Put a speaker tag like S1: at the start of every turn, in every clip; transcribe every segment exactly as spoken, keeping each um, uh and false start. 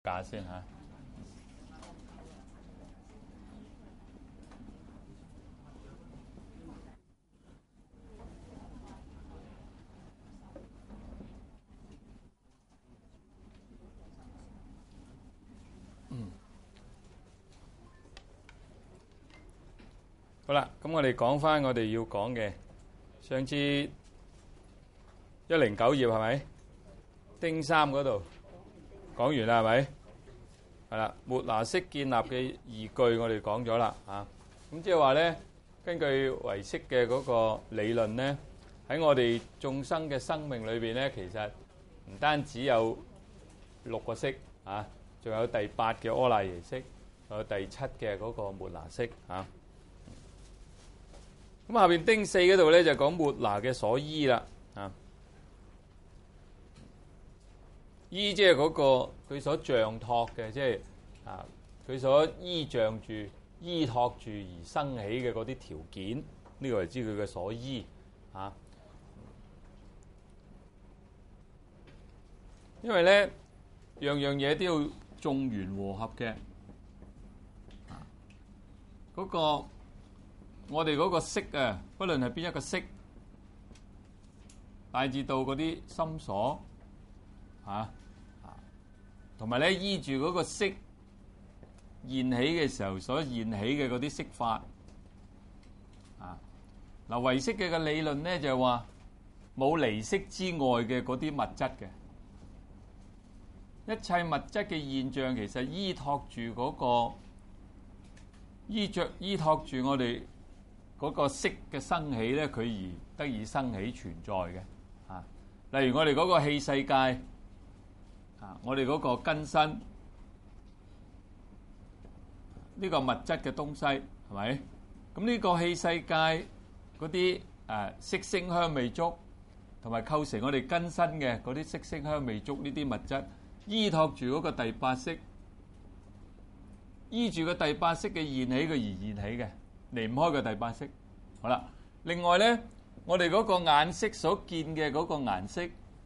S1: 價先嚇。嗯。好啦，咁我哋講翻我哋要講嘅，上次一零九頁係咪？丁三嗰度講完啦係咪？係啦，末那式建立嘅依據我哋講咗啦嚇。咁即係話咧，根據唯識嘅嗰個理論咧，喺我哋眾生嘅生命裏邊咧，其實唔單止有六個式啊，仲有第八嘅阿賴耶識，仲有第七嘅嗰個末那式嚇。咁下邊丁四嗰度咧就講末那嘅所依啦啊。依即係嗰個佢所仗託嘅，即係啊佢所依仗住、依託住而生起嘅嗰啲條件，呢、這個係知佢嘅所依啊。因為咧樣樣嘢都要眾緣和合嘅，啊嗰、那個我哋嗰個識啊，不論係邊一個識，乃至到嗰啲心所啊。同埋咧，依住嗰個識現起嘅時候所現起嘅嗰啲識法啊，嗱唯識嘅個理論咧就係話冇離識之外嘅嗰啲物質嘅，一切物質嘅現象其實依託住嗰個依着依託住我哋嗰個識嘅生起咧，佢而得以生起存在嘅啊。例如我哋嗰個器世界。啊！我哋嗰個根身，呢、這個物質嘅東西係咪？咁呢個器世界嗰啲誒色聲香味觸，同埋構成我哋根身嘅嗰啲色聲香味觸呢啲物質，依託住嗰個第八識，依住個第八識嘅現起，佢而現起嘅，離唔開個第八識。好啦，另外咧，我哋嗰個眼識所見嘅嗰個顏色。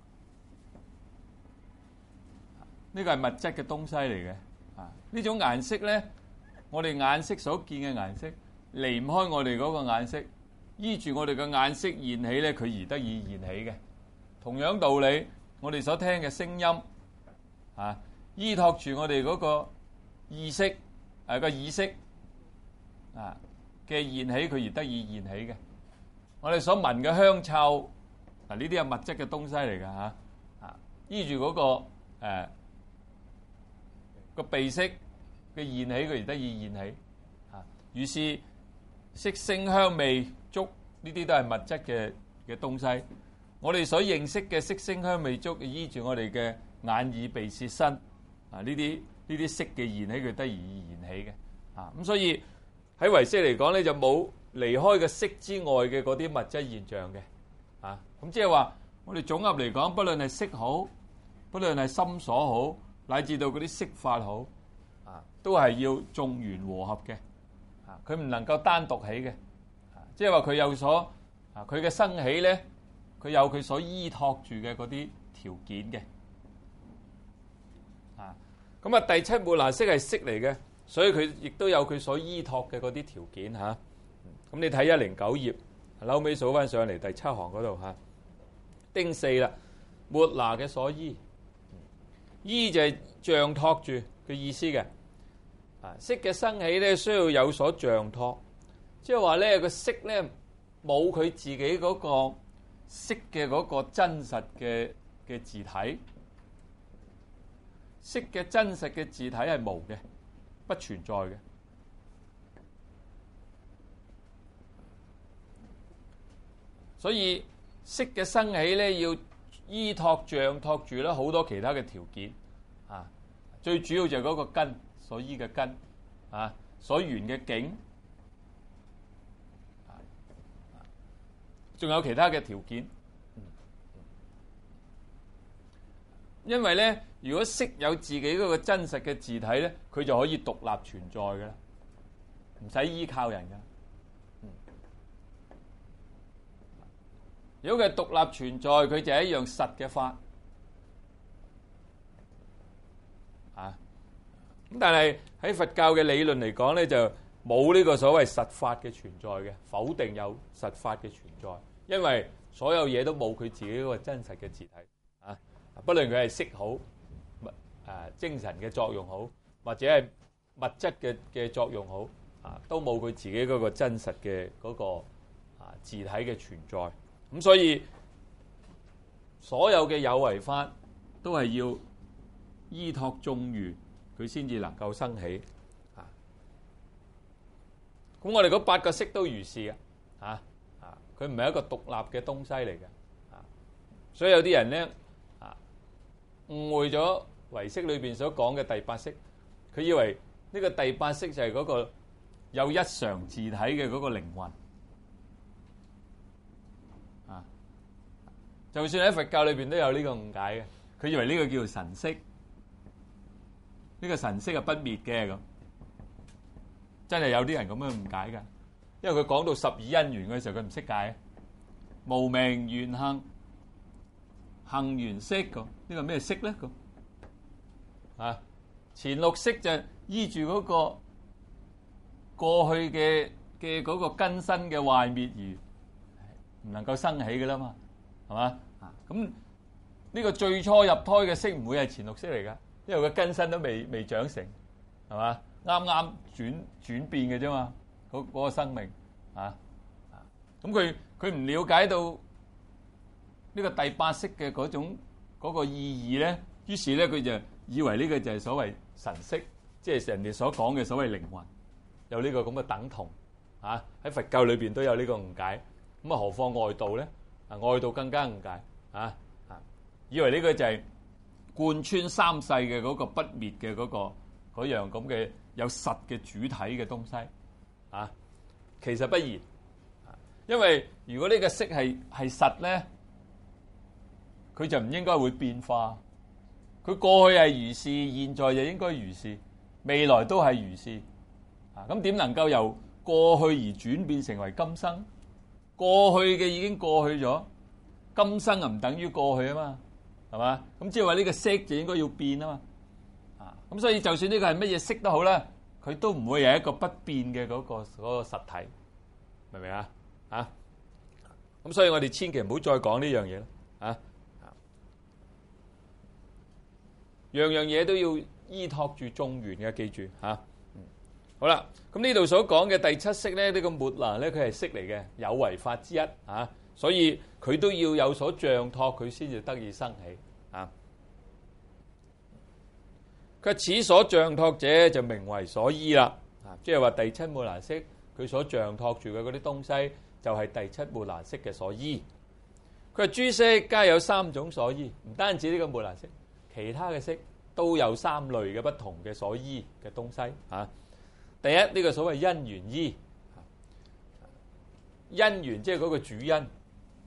S1: 呢個係物質嘅東西嚟嘅，啊！呢種顏色咧，我哋眼識所見嘅顏色，離唔開我哋嗰個眼識，依住我哋嘅眼識現起咧，佢而得以現起嘅。同樣道理，我哋所聽嘅聲音，啊，依託住我哋嗰個意識，誒、啊、個意識，啊嘅現起，佢而得以現起嘅。我哋所聞嘅香臭，嗱呢啲係物質嘅東西嚟㗎嚇，啊，依住嗰個誒。個鼻識嘅現起，佢而得以現起啊。於是色聲香味觸呢啲都係物質嘅嘅東西。我哋所認識嘅色聲香味觸，依住我哋嘅眼耳鼻舌身啊，呢啲呢啲色嘅現起，佢得以現起嘅啊。咁所以喺唯識嚟講咧，就冇離開個色之外嘅嗰啲物質現象嘅啊。咁即係話，我哋總合嚟講，不論係色好，不論係心所好。乃至到嗰啲色法好啊，都係要眾緣和合嘅啊，佢唔能夠單獨起嘅啊，即係話佢有所啊，佢嘅生起咧，佢有佢所依託住嘅嗰啲條件嘅啊。咁啊，第七末那識係識嚟嘅，所以佢亦都有佢所依託嘅嗰啲條件嚇。咁、啊、你睇一零九頁，後尾數翻上嚟第七行嗰度嚇，丁四啦，末那嘅所依。依就係仗託住嘅意思嘅，啊識嘅生起咧需要有所仗託，即係話咧個識咧冇佢自己嗰個識嘅嗰個真實嘅嘅自體，識嘅真實嘅自體係無嘅，不存在嘅。所以識嘅生起咧要依託仗託住咧好多其他嘅條件啊，最主要就係嗰個根所依嘅根啊，所緣嘅境啊，仲有其他嘅條件。因為咧，如果識有自己嗰個真實嘅自體咧，佢就可以獨立存在㗎啦，唔使依靠人㗎。如果佢獨立存在，佢就係一樣實嘅法。啊， 咁但係喺佛教嘅理論嚟講咧，就冇呢個所謂實法嘅存在嘅，否定有實法嘅存在，因為所有嘢都冇佢自己嗰個真實嘅自體啊，不論佢係色好，物誒精神嘅作用好，或者係物質嘅嘅作用好啊，都冇佢自己嗰個真實嘅嗰個啊自體嘅存在。咁所以所有嘅有為法都係要依託眾緣，佢先至能夠生起啊。咁我哋嗰八個識都如是嘅啊啊，佢唔係一個獨立嘅東西嚟嘅啊。所以有啲人咧啊誤會咗唯識裏邊所講嘅第八識，佢以為呢個第八識就係嗰個有一常自體嘅嗰個靈魂啊。就算喺佛教裏邊都有呢個誤解嘅，佢以為呢個叫做神識，呢個神識係不滅嘅咁，真係有啲人咁樣誤解㗎。因為佢講到十二因緣嘅時候，佢唔識解無明緣行，行緣識咁，呢個咩識咧咁啊？前六識就依住嗰個過去嘅嘅嗰個根身嘅壞滅而唔能夠生起嘅啦嘛，係嘛？咁呢個最初入胎嘅識唔會係前六識嚟噶，因為個根身都未未長成，係嘛？啱啱轉轉變嘅啫嘛，嗰、嗰個生命啊，咁佢佢唔了解到呢個第八識嘅嗰種嗰、嗰個意義咧，於是咧佢就以為呢個就係所謂神識，即係人哋所講嘅所謂靈魂，有呢個咁嘅等同啊。喺佛教裏邊都有呢個誤解，咁啊何況外道咧？啊外道更加誤解啊啊！以為呢個就係貫穿三世嘅嗰個不滅嘅嗰個嗰樣咁嘅有實嘅主體嘅東西啊，其實不然。因為如果呢個識係係實咧，佢就唔應該會變化。佢過去係如是，現在就應該如是，未來都係如是。啊，咁點能夠由過去而轉變成為今生？過去嘅已經過去咗，今生啊唔等於過去啊嘛，係嘛？咁即係話呢個識就應該要變啊嘛。啊，咁所以就算呢個係乜嘢識都好啦，佢都唔會係一個不變嘅嗰個嗰個實體，明唔明啊？啊，咁所以我哋千祈唔好再講呢樣嘢啦。啊，樣樣嘢都要依託住眾緣嘅，記住嚇。好啦，咁呢度所講嘅第七識咧，呢個末那咧，佢係識嚟嘅，有為法之一啊，所以佢都要有所仗託，佢先至得以生起啊。佢此所仗託者就名為所依啦，啊，即係話第七末那識佢所仗託住嘅嗰啲東西，就係第七末那識嘅所依。佢話諸識皆有三種所依，唔單止呢個末那識，其他嘅識都有三類嘅不同嘅所依嘅東西啊。第一，呢、這個所謂因緣依，因緣即係嗰個主因，呢、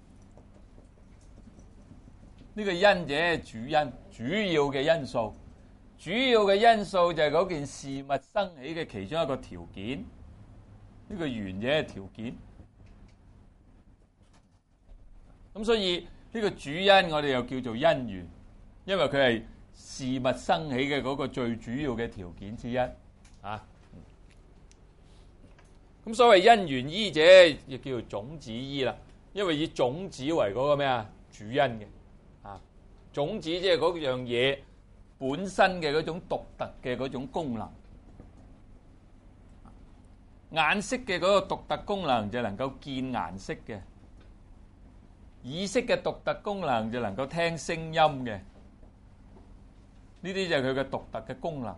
S1: 這個因者係主因，主要嘅因素，主要嘅因素就係嗰件事物生起嘅其中一個條件，呢、這個緣者係條件。咁所以呢個主因我哋又叫做因緣，因為佢係事物生起嘅嗰個最主要嘅條件之一啊。咁所謂因緣依者，亦叫做種子依啦。因為以種子為嗰個咩啊主因嘅啊，種子即係嗰樣嘢本身嘅嗰種獨特嘅嗰種功能。眼識嘅嗰個獨特功能就能夠見顏色嘅，耳識嘅獨特功能就能夠聽聲音嘅。呢啲就係佢嘅獨特嘅功能。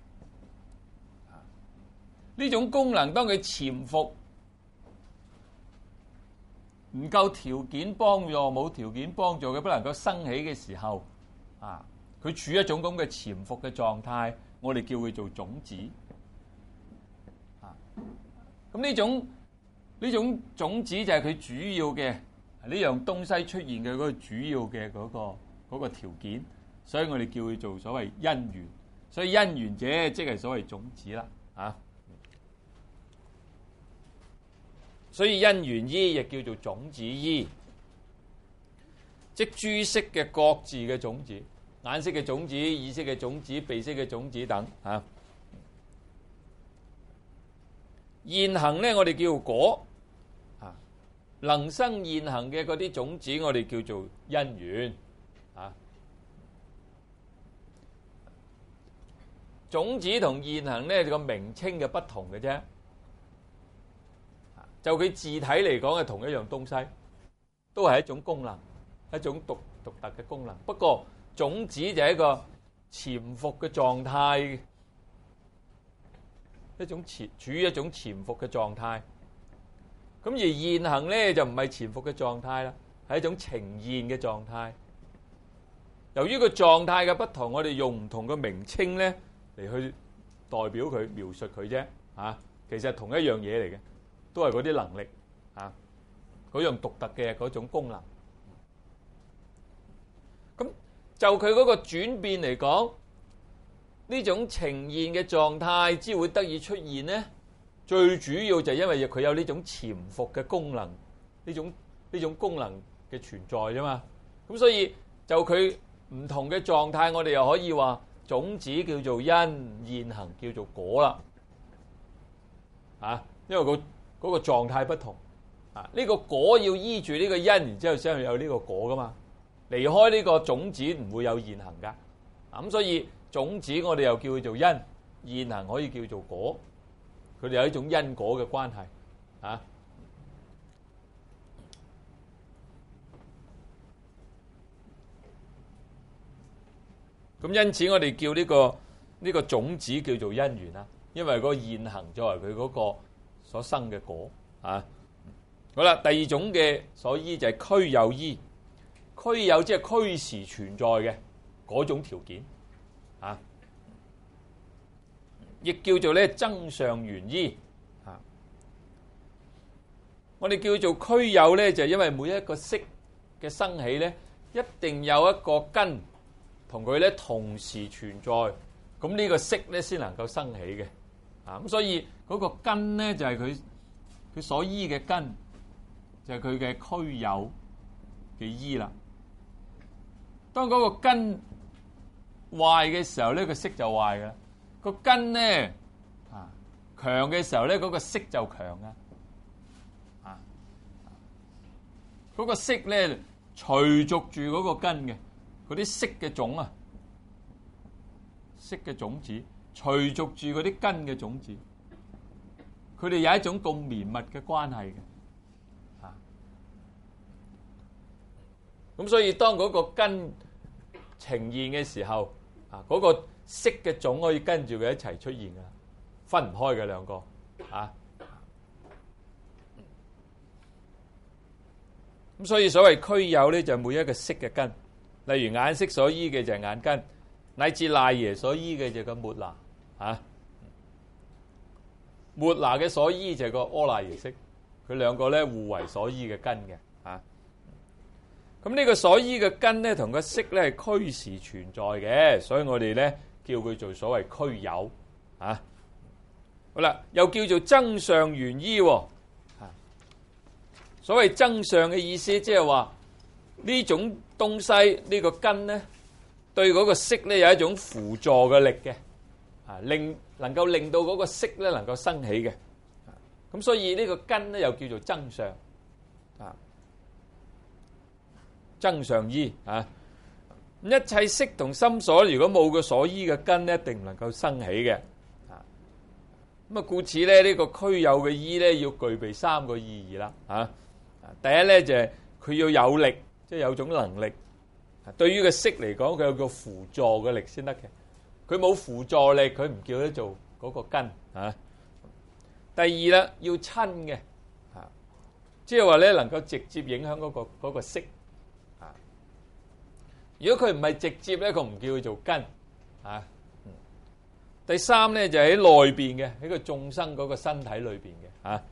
S1: 呢種功能當佢潛伏唔夠條件幫助，冇條件幫助佢不能夠生起嘅時候，啊，佢處於一種咁嘅潛伏嘅狀態，我哋叫佢做種子。啊，咁呢種呢種種子就係佢主要嘅呢樣東西出現嘅嗰個主要嘅嗰個嗰個條件，所以我哋叫佢做所謂因緣。所以因緣者即係所謂種子啦，啊。所以因緣依亦叫做種子依，即諸識嘅各自嘅種子，眼識嘅種子、耳識嘅種子、鼻識嘅種子等啊。 現行咧，我哋叫果啊，能生現行嘅嗰啲種子，我哋叫做因緣啊。種子同現行咧個名稱嘅不同嘅啫，就佢字體嚟講係同一樣東西，都係一種功能，一種獨獨特嘅功能。不過種子就係一個潛伏嘅狀態，一種潛處於一種潛伏嘅狀態。咁而現行咧就唔係潛伏嘅狀態啦，係一種呈現嘅狀態。由於個狀態嘅不同，我哋用唔同嘅名稱咧嚟去代表佢、描述佢啫。啊，其實係同一樣嘢嚟嘅，都係嗰啲能力啊，嗰樣獨特嘅嗰種功能。咁就佢嗰個轉變嚟講，呢種呈現嘅狀態之會得以出現呢，最主要就係因為佢有呢種潛伏嘅功能，呢種呢種功能嘅存在啫嘛。咁所以就佢唔同嘅狀態，我哋又可以話種子叫做因，現行叫做果啦。啊，因為個嗰個狀態不同啊，呢個果要依住呢個因，然之後先會有呢個果噶嘛。離開呢個種子唔會有現行噶。咁所以種子我哋又叫佢做因，現行可以叫做果，佢哋有一種因果嘅關係啊。咁因此我哋叫呢個呢個種子叫做因緣啦，因為嗰個現行作為佢嗰個所生嘅果啊。好啦，第二種嘅所依就係俱有依，俱有即係俱時存在嘅嗰種條件啊，亦叫做咧增上緣依啊。我哋叫做俱有咧，就係因為每一個色嘅生起咧，一定有一個根同佢咧同時存在，咁呢個色咧先能夠生起嘅啊。咁所以嗰個根咧就係佢佢所依嘅根，就係佢嘅俱有嘅依啦。當嗰個根壞嘅時候咧，個色就壞嘅；個根咧啊強嘅時候咧，嗰個色就強啊。啊，嗰個色咧隨逐住嗰個根嘅嗰啲色嘅種啊，色嘅種子隨逐住嗰啲根嘅種子，佢哋有一種咁綿密嘅關係嘅。咁所以當嗰個根呈現嘅時候，啊嗰個色嘅種可以跟住佢一齊出現㗎，分唔開嘅兩個啊。咁所以所謂俱有咧，就係每一個色嘅根。例如眼色所依嘅就係眼根，乃至賴耶所依嘅就係個末那啊。末那嘅所依就係個阿賴耶識，佢兩個咧互為所依嘅根嘅啊。咁呢個所依嘅根咧，同個色咧係俱時存在嘅，所以我哋咧叫佢做所謂俱有啊。好啦，又叫做增上緣依。啊，所謂增上嘅意思，即係話呢種東西呢、呢個根咧，對嗰個色咧有一種輔助嘅力嘅，啊，令能夠令到嗰個色咧能夠生起嘅。咁所以呢個根咧又叫做增上啊。增上依啊！一切色同心所，如果冇個所依嘅根咧，一定唔能夠生起嘅啊。咁啊，故此咧，呢個俱有嘅依咧，要具備三個意義啦啊！第一咧就係佢要有力，即係有種能力。對於個色嚟講，佢有個輔助嘅力先得嘅。佢冇輔助力，佢唔叫得做嗰個根啊。第二啦，要親嘅啊，即係話咧能夠直接影響嗰個嗰個色。如果佢唔係直接咧，佢唔叫佢做根啊。第三咧就喺內邊嘅，喺個眾生嗰個身體裏邊嘅啊。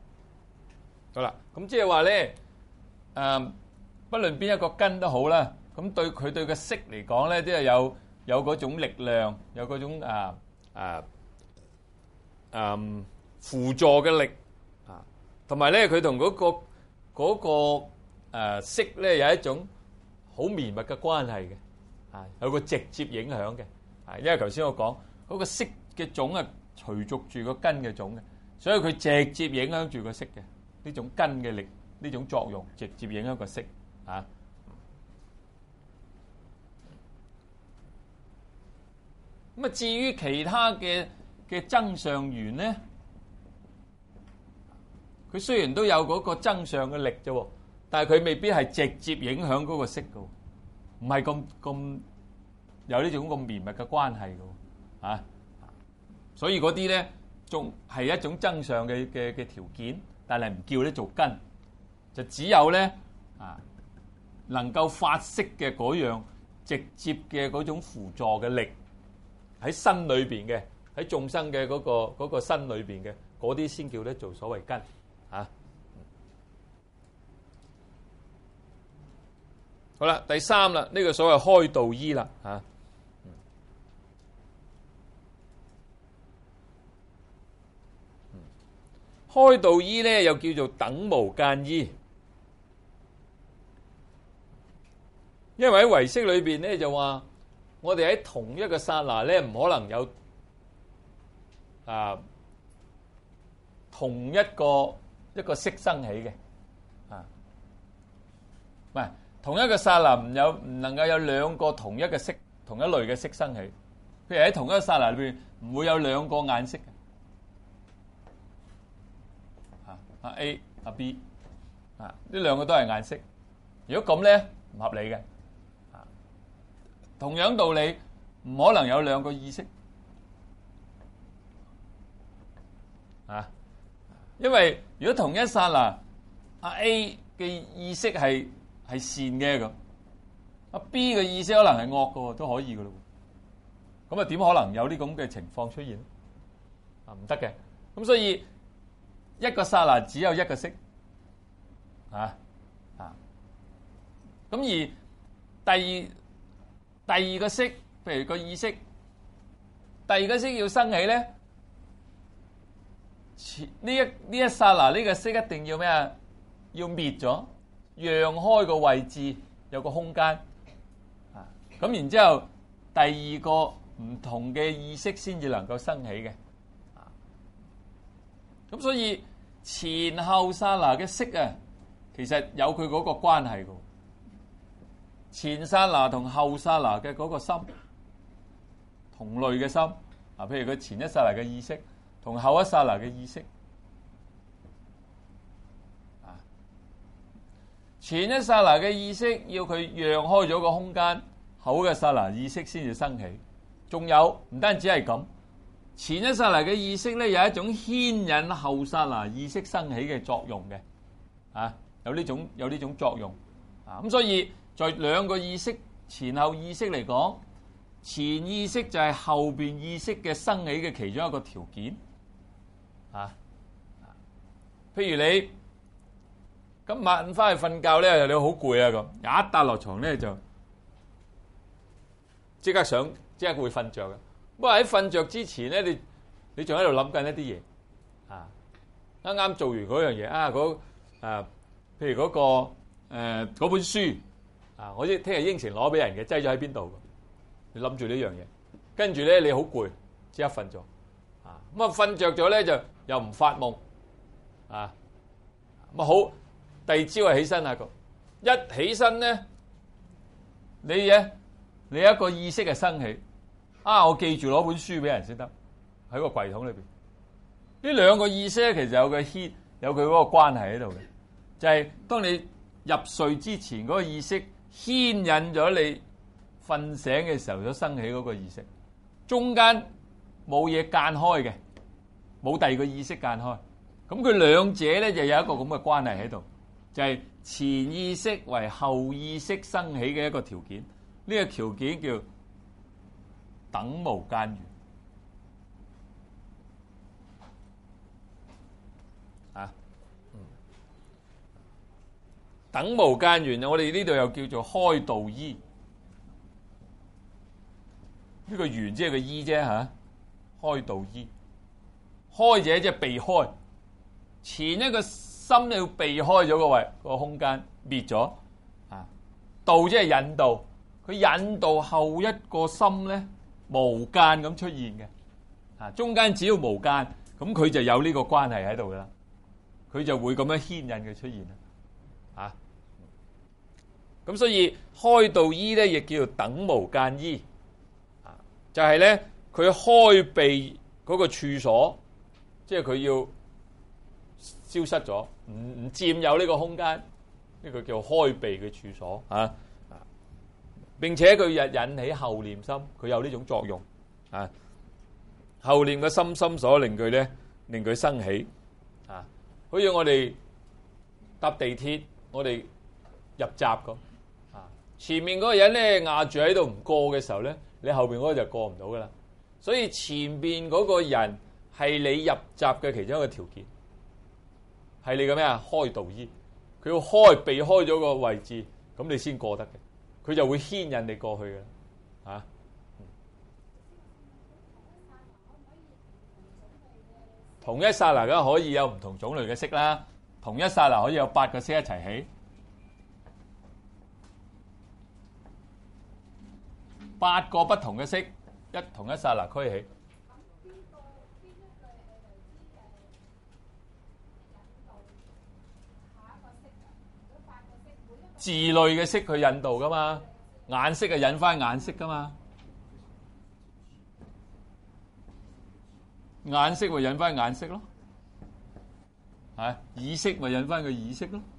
S1: 好啦，咁即係話咧，誒，不論邊一個根都好啦， 咁對佢對個色嚟講咧，都係有有嗰種力量，有嗰種啊啊嗯輔助嘅力啊，同埋咧佢同嗰個嗰、嗰個誒色咧有一種好綿密嘅關係嘅，啊有個直接影響嘅，啊因為頭先我講嗰個色嘅種係隨逐住個根嘅種嘅，所以佢直接影響住個色嘅呢種根嘅力，呢種作用直接影響個色啊。咁啊，至於其他嘅嘅增上緣咧，佢雖然都有嗰個增上嘅力啫，但係佢未必係直接影響嗰個色嘅，唔係咁咁有呢種咁綿密嘅關係嘅，啊，所以嗰啲咧仲係一種增上嘅嘅嘅條件，但係唔叫咧做根，就只有咧啊能夠發色嘅嗰樣直接嘅嗰種輔助嘅力。喺身裏邊嘅，喺眾生嘅嗰個嗰個身裏邊嘅，嗰啲先叫咧做所謂根啊。好啦，第三啦，呢個所謂開道依啦啊。開道依咧又叫做等無間依，因為喺唯識裏邊咧就話。我哋喺同一個剎那咧，唔可能有啊同一個一個色生起嘅啊，唔係同一個剎那唔有唔能夠有兩個同一個色同一類嘅色生起。譬如喺同一個剎那裏邊，唔會有兩個顏色嘅啊，啊 A 啊 B 啊，呢兩個都係顏色。如果咁咧，唔合理嘅。同樣道理，唔可能有兩個意識啊！因為如果同一剎那，阿 A 嘅意識係係善嘅咁，阿 B 嘅意識可能係惡嘅，都可以嘅咯。咁啊，點可能有啲咁嘅情況出現啊？唔得嘅。咁所以一個剎那只有一個色啊啊！咁而第二。第二個色，譬如個意識，第二個色要生起咧，呢一呢一剎那呢個色一定要咩啊？要滅咗，讓開個位置，有個空間啊。咁然之後，第二個唔同嘅意識先至能夠生起嘅啊。咁所以前後剎那嘅色啊，其實有佢嗰個關係嘅。前剎那同後剎那嘅嗰個心，同類嘅心啊，譬如佢前一剎那嘅意識同後一剎那嘅意識啊，前一剎那嘅意識要佢讓開咗個空間，後嘅剎那意識先至生起。仲有唔單止係咁，前一剎那嘅意識咧有一種牽引後剎那意識生起嘅作用嘅啊，有呢種有呢種作用啊，咁所以。在兩個意識前後意識嚟講，前意識就係後邊意識嘅生起嘅其中一個條件啊。譬如你今晚翻去瞓覺咧，你好攰啊，咁一笪落床咧就即刻想即刻會瞓着嘅。不過喺瞓着之前咧，你你仲喺度諗緊一啲嘢啊。啱啱做完嗰樣嘢啊，嗰啊，譬如嗰個誒嗰本書。啊！我知聽日應承攞俾人嘅，擠咗喺邊度？你諗住呢樣嘢，跟住咧你好攰，即刻瞓咗。啊咁啊，瞓着咗咧就又唔發夢。啊咁啊好，第二朝啊起身啊個，一起身咧，你嘅你一個意識係生起。啊！我記住攞本書俾人先得，喺個櫃桶裏邊。呢兩個意識咧，其實有個牽，有佢嗰個關係喺度嘅，就係、是、當你入睡之前嗰個意識。牽引咗你瞓醒嘅時候所生起嗰個意識，中間冇嘢間開嘅，冇第二個意識間開，咁佢兩者咧就有一個咁嘅關係喺度，就係、是、前意識為後意識生起嘅一個條件，呢、這個條件叫等無間緣啊。等無間緣，我哋呢度又叫做開道依呢個圓即係個依啫嚇，開道依，開者即係避開，前一個心要避開咗個位個空間滅咗啊，道即係引導，佢引導後一個心咧無間咁出現嘅啊，中間只要無間，咁佢就有呢個關係喺度噶啦，佢就會咁樣牽引佢出現啦啊。咁所以開道依咧，亦叫做等無間依，啊，就係咧佢開避嗰個處所，即係佢要消失咗，唔唔佔有呢個空間，呢個叫開避嘅處所啊啊！並且佢引引起後念心，佢有呢種作用啊。後念嘅心心所令佢咧，令佢生起啊。好似我哋搭地鐵，我哋入閘咁。前面嗰個人咧壓住喺度唔過嘅時候咧，你後邊嗰個就過唔到噶啦。所以前邊嗰個人係你入閘嘅其中一個條件，係你嘅咩啊？開道依，佢要開避開咗個位置，咁你先過得嘅，佢就會牽引你過去嘅，嚇、啊。同一剎那梗可以有唔同種類嘅色啦，同一剎那可以有八個色一齊起。八個不同嘅色，一同一剎那俱起。字類嘅色去引導噶嘛，眼色係引翻眼色噶嘛，眼色咪引翻眼色咯，係耳色咪引翻個耳色咯，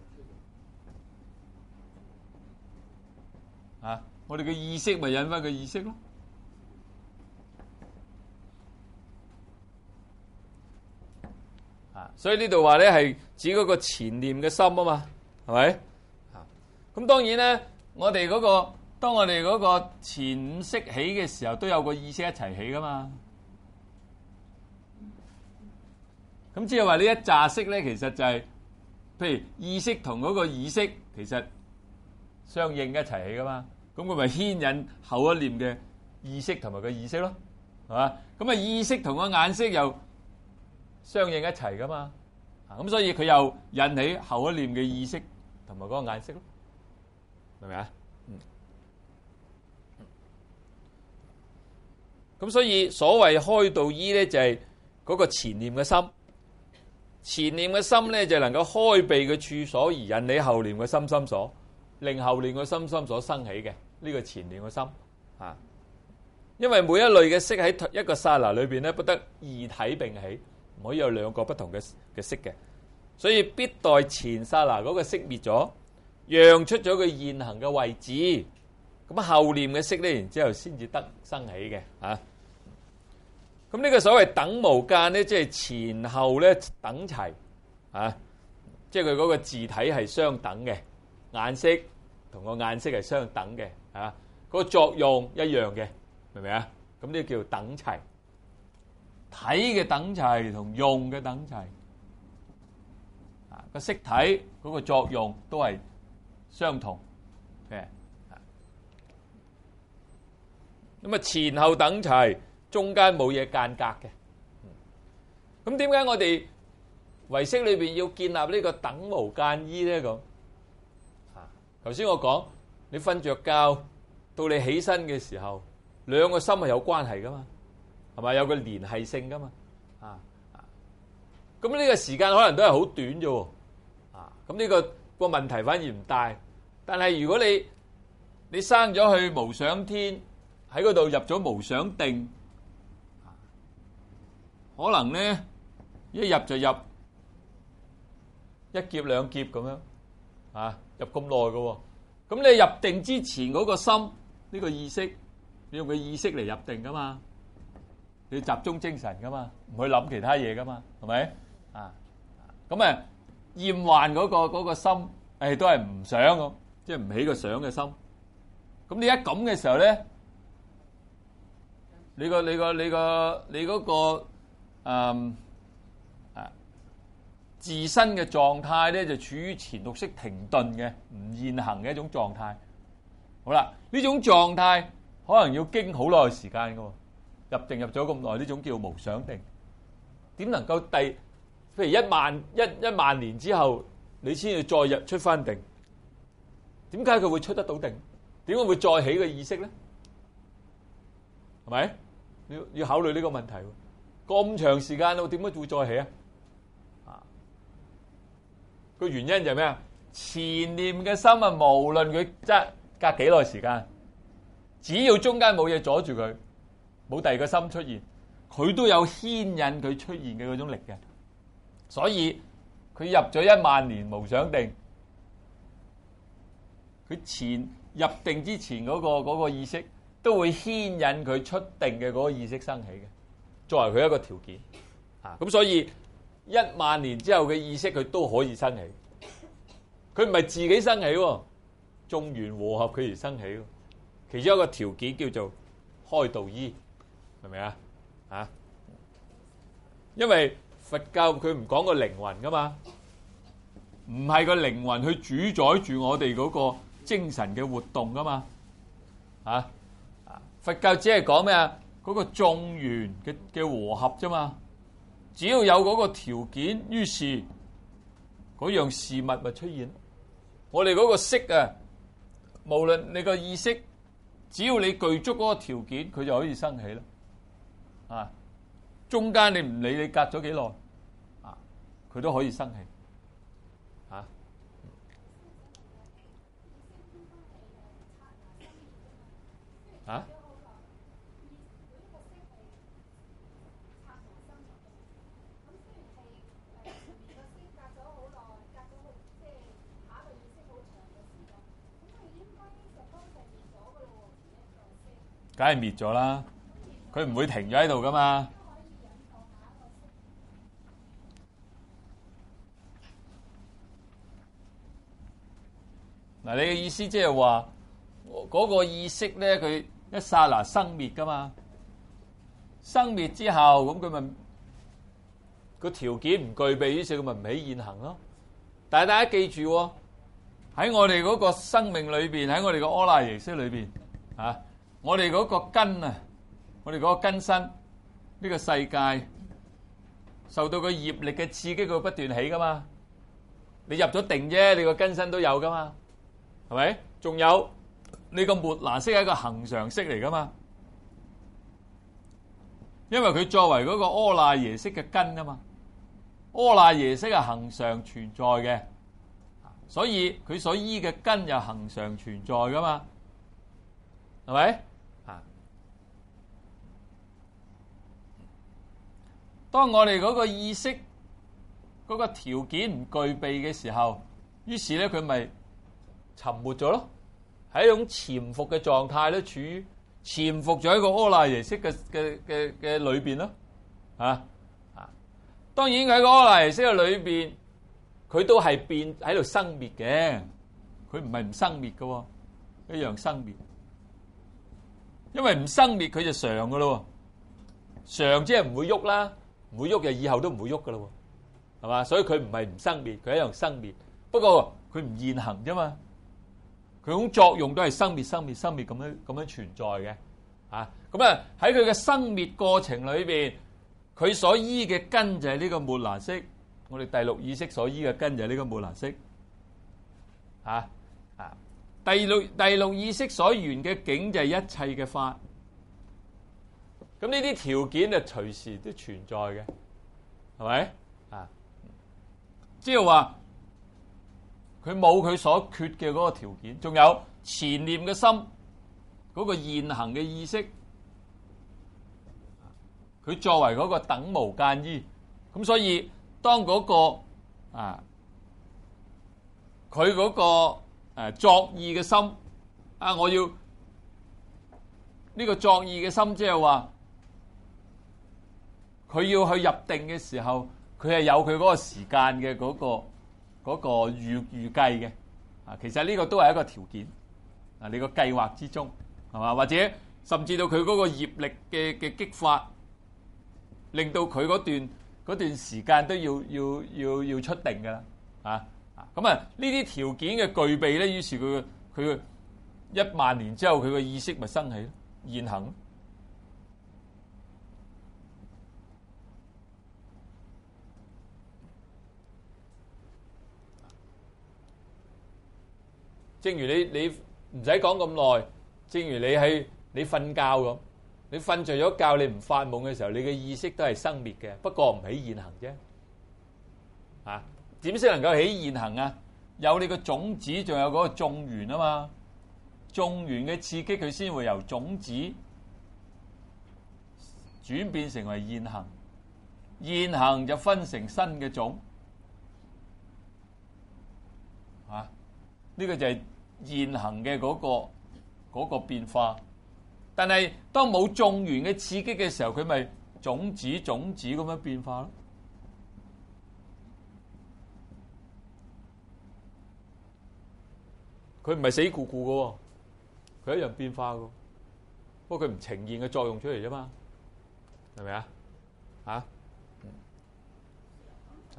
S1: 啊！我哋嘅意識咪引翻個意識咯，啊！所以呢度話咧係指嗰個前念嘅心啊嘛，係咪？啊！咁當然咧，我哋嗰個當我哋嗰個前五識起嘅時候，都有個意識一齊起噶嘛。咁即係話呢一紮識咧，其實就係譬如意識同嗰個意識其實相應一齊起噶嘛。咁佢咪牽引後一念嘅意識同埋個意識咯，係嘛？咁啊意識同個眼識又相應一齊噶嘛？啊咁所以佢又引起後一念嘅意識同埋嗰個眼識咯，明唔明啊？嗯。咁所以所謂開道依咧，就係嗰個前念嘅心，前念嘅心咧就能夠開避嘅處所而引起後念嘅心心所，令後念嘅心心所生起嘅。呢個前念嘅心啊，因為每一類嘅色喺一個剎那裏邊咧，不得二體並起，唔可以有兩個不同嘅嘅色嘅，所以必待前剎那嗰個色滅咗，讓出咗佢現行嘅位置，咁後念嘅色咧，然之後先至得生起嘅啊。咁呢個所謂等無間咧，即係前後咧等齊啊，即係佢嗰個自體係相等嘅，眼色同個眼色係相等嘅。啊，嗰個作用一樣嘅，明唔明啊？咁呢叫等齊，體嘅等齊同用嘅等齊，啊個色體嗰個作用都係相同嘅。咁啊前後等齊，中間冇嘢間隔嘅。咁點解我哋唯識裏邊要建立呢個等無間依咧？咁啊，頭先我講。你瞓着覺到你起身嘅時候，兩個心係有關係噶嘛，係咪有個連繫性噶嘛？啊啊！咁呢個時間可能都係好短啫，啊！咁呢個個問題反而唔大。但係如果你你生咗去無想天，喺嗰度入咗無想定，可能咧一入就入一劫兩劫咁樣，啊入咁耐噶。咁你入定之前嗰個心，呢個意識，你用個意識嚟入定噶嘛？你要集中精神噶嘛？唔去諗其他嘢噶嘛？係咪？啊，咁啊，厭患嗰個嗰個心，誒都係唔想咁，即係唔起個想嘅心。咁你一咁嘅時候咧，你個你個你個你嗰個誒啊自身嘅狀態咧，就處於前六識停頓嘅唔現行嘅一種狀態。好啦，呢種狀態可能要經好耐時間㗎喎。入定入咗咁耐，呢種叫無想定。點能夠第譬如一萬一一萬年之後，你先至再入出翻定？點解佢會出得到定？點解會再起個意識咧？係咪？要要考慮呢個問題。咁長時間咯，點解會再起啊？啊，個原因就係咩啊？前念嘅心啊，無論佢即隔幾耐時間，只要中間冇嘢阻住佢，冇第二個心出現，佢都有牽引佢出現嘅嗰種力嘅。所以佢入咗一萬年無想定，佢前入定之前嗰個嗰個意識都會牽引佢出定嘅嗰個意識生起嘅，作為佢一個條件。啊，咁所以一萬年之後嘅意識佢都可以生起，佢唔係自己生起喎，眾緣和合佢而生起喎。其中一個條件叫做開道依，係咪啊？啊，因為佛教佢唔講個靈魂噶嘛，唔係個靈魂去主宰住我哋嗰個精神嘅活動噶嘛，啊，佛教只係講咩啊？嗰個眾緣嘅嘅和合啫嘛，只要有嗰個條件，於是嗰樣事物咪出現。我哋嗰個識啊，無論你個意識，只要你具足嗰個條件，佢就可以生起啦。啊，中間你唔理你隔咗幾耐，啊，佢都可以生起。啊，啊？梗係滅咗啦，佢唔會停咗喺度噶嘛。嗱，你嘅意思即係話嗰個意識咧，佢一剎那生滅噶嘛。生滅之後，咁佢咪個條件唔具備，於是佢咪唔起現行咯。但係大家記住喎，喺我哋嗰個生命裏邊，喺我哋個阿賴耶識裏邊啊。我哋嗰個根啊，我哋嗰個根身，呢個世界受到個業力嘅刺激，佢不斷起噶嘛。你入咗定啫，你個根身都有噶嘛，係咪？仲有你個末那識係一個恒常識嚟噶嘛，因為佢作為嗰個阿賴耶識嘅根啊嘛，阿賴耶識係恒常存在嘅，所以佢所依嘅根又恒常存在噶嘛，係咪？當我哋嗰個意識嗰個條件唔具備嘅時候，於是咧佢咪沉沒咗咯，係一種潛伏嘅狀態咧，處於潛伏咗喺個阿賴耶識嘅嘅嘅嘅裏邊咯，啊啊！當然喺個阿賴耶識嘅裏邊，佢都係變喺度生滅嘅，佢唔係唔生滅嘅，一樣生滅。因為唔生滅，佢就常噶咯，常即係唔會喐啦。唔會喐嘅，以後都唔會喐噶咯，係嘛？所以佢唔係唔生滅，佢一樣生滅。不過佢唔現行啫嘛，佢種作用都係生滅、生滅、生滅咁樣咁樣存在嘅。啊，咁啊喺佢嘅生滅過程裏邊，佢所依嘅根就係呢個末那識。我哋第六意識所依嘅根就係呢個末那識。啊啊，第六第六意識所緣嘅境就係一切嘅法。咁呢啲條件就隨時都存在嘅，係咪啊？即係話佢冇佢所缺嘅嗰個條件，仲有前念嘅心嗰個現行嘅意識，佢作為嗰個等無間依，咁所以當嗰個啊佢嗰個誒作意嘅心啊，我要呢個作意嘅心，即係話。佢要去入定嘅時候，佢係有佢嗰個時間嘅嗰個嗰個預預計嘅啊。其實呢個都係一個條件啊，你個計劃之中係嘛？或者甚至到佢嗰個業力嘅嘅激發，令到佢嗰段嗰段時間都要要要要出定㗎啦啊啊！咁啊呢啲條件嘅具備咧，於是佢佢一萬年之後佢個意識咪生起咯。 現行。正如你你唔使講咁耐，正如你係你瞓覺咁，你瞓着咗覺，你唔發夢嘅時候，你嘅意識都係生滅嘅，不過唔起現行啫。啊，點先能夠起現行啊？有你個種子，仲有嗰個種緣啊嘛，種緣嘅刺激，佢先會由種子轉變成為現行，現行就分成新嘅種。啊，呢個就係現行嘅嗰個嗰個變化。但係當冇種緣嘅刺激嘅時候，佢咪種子種子咁樣變化咯。佢唔係死固固嘅，佢一樣變化嘅，不過佢唔呈現嘅作用出嚟啫嘛，係咪啊？嚇？係。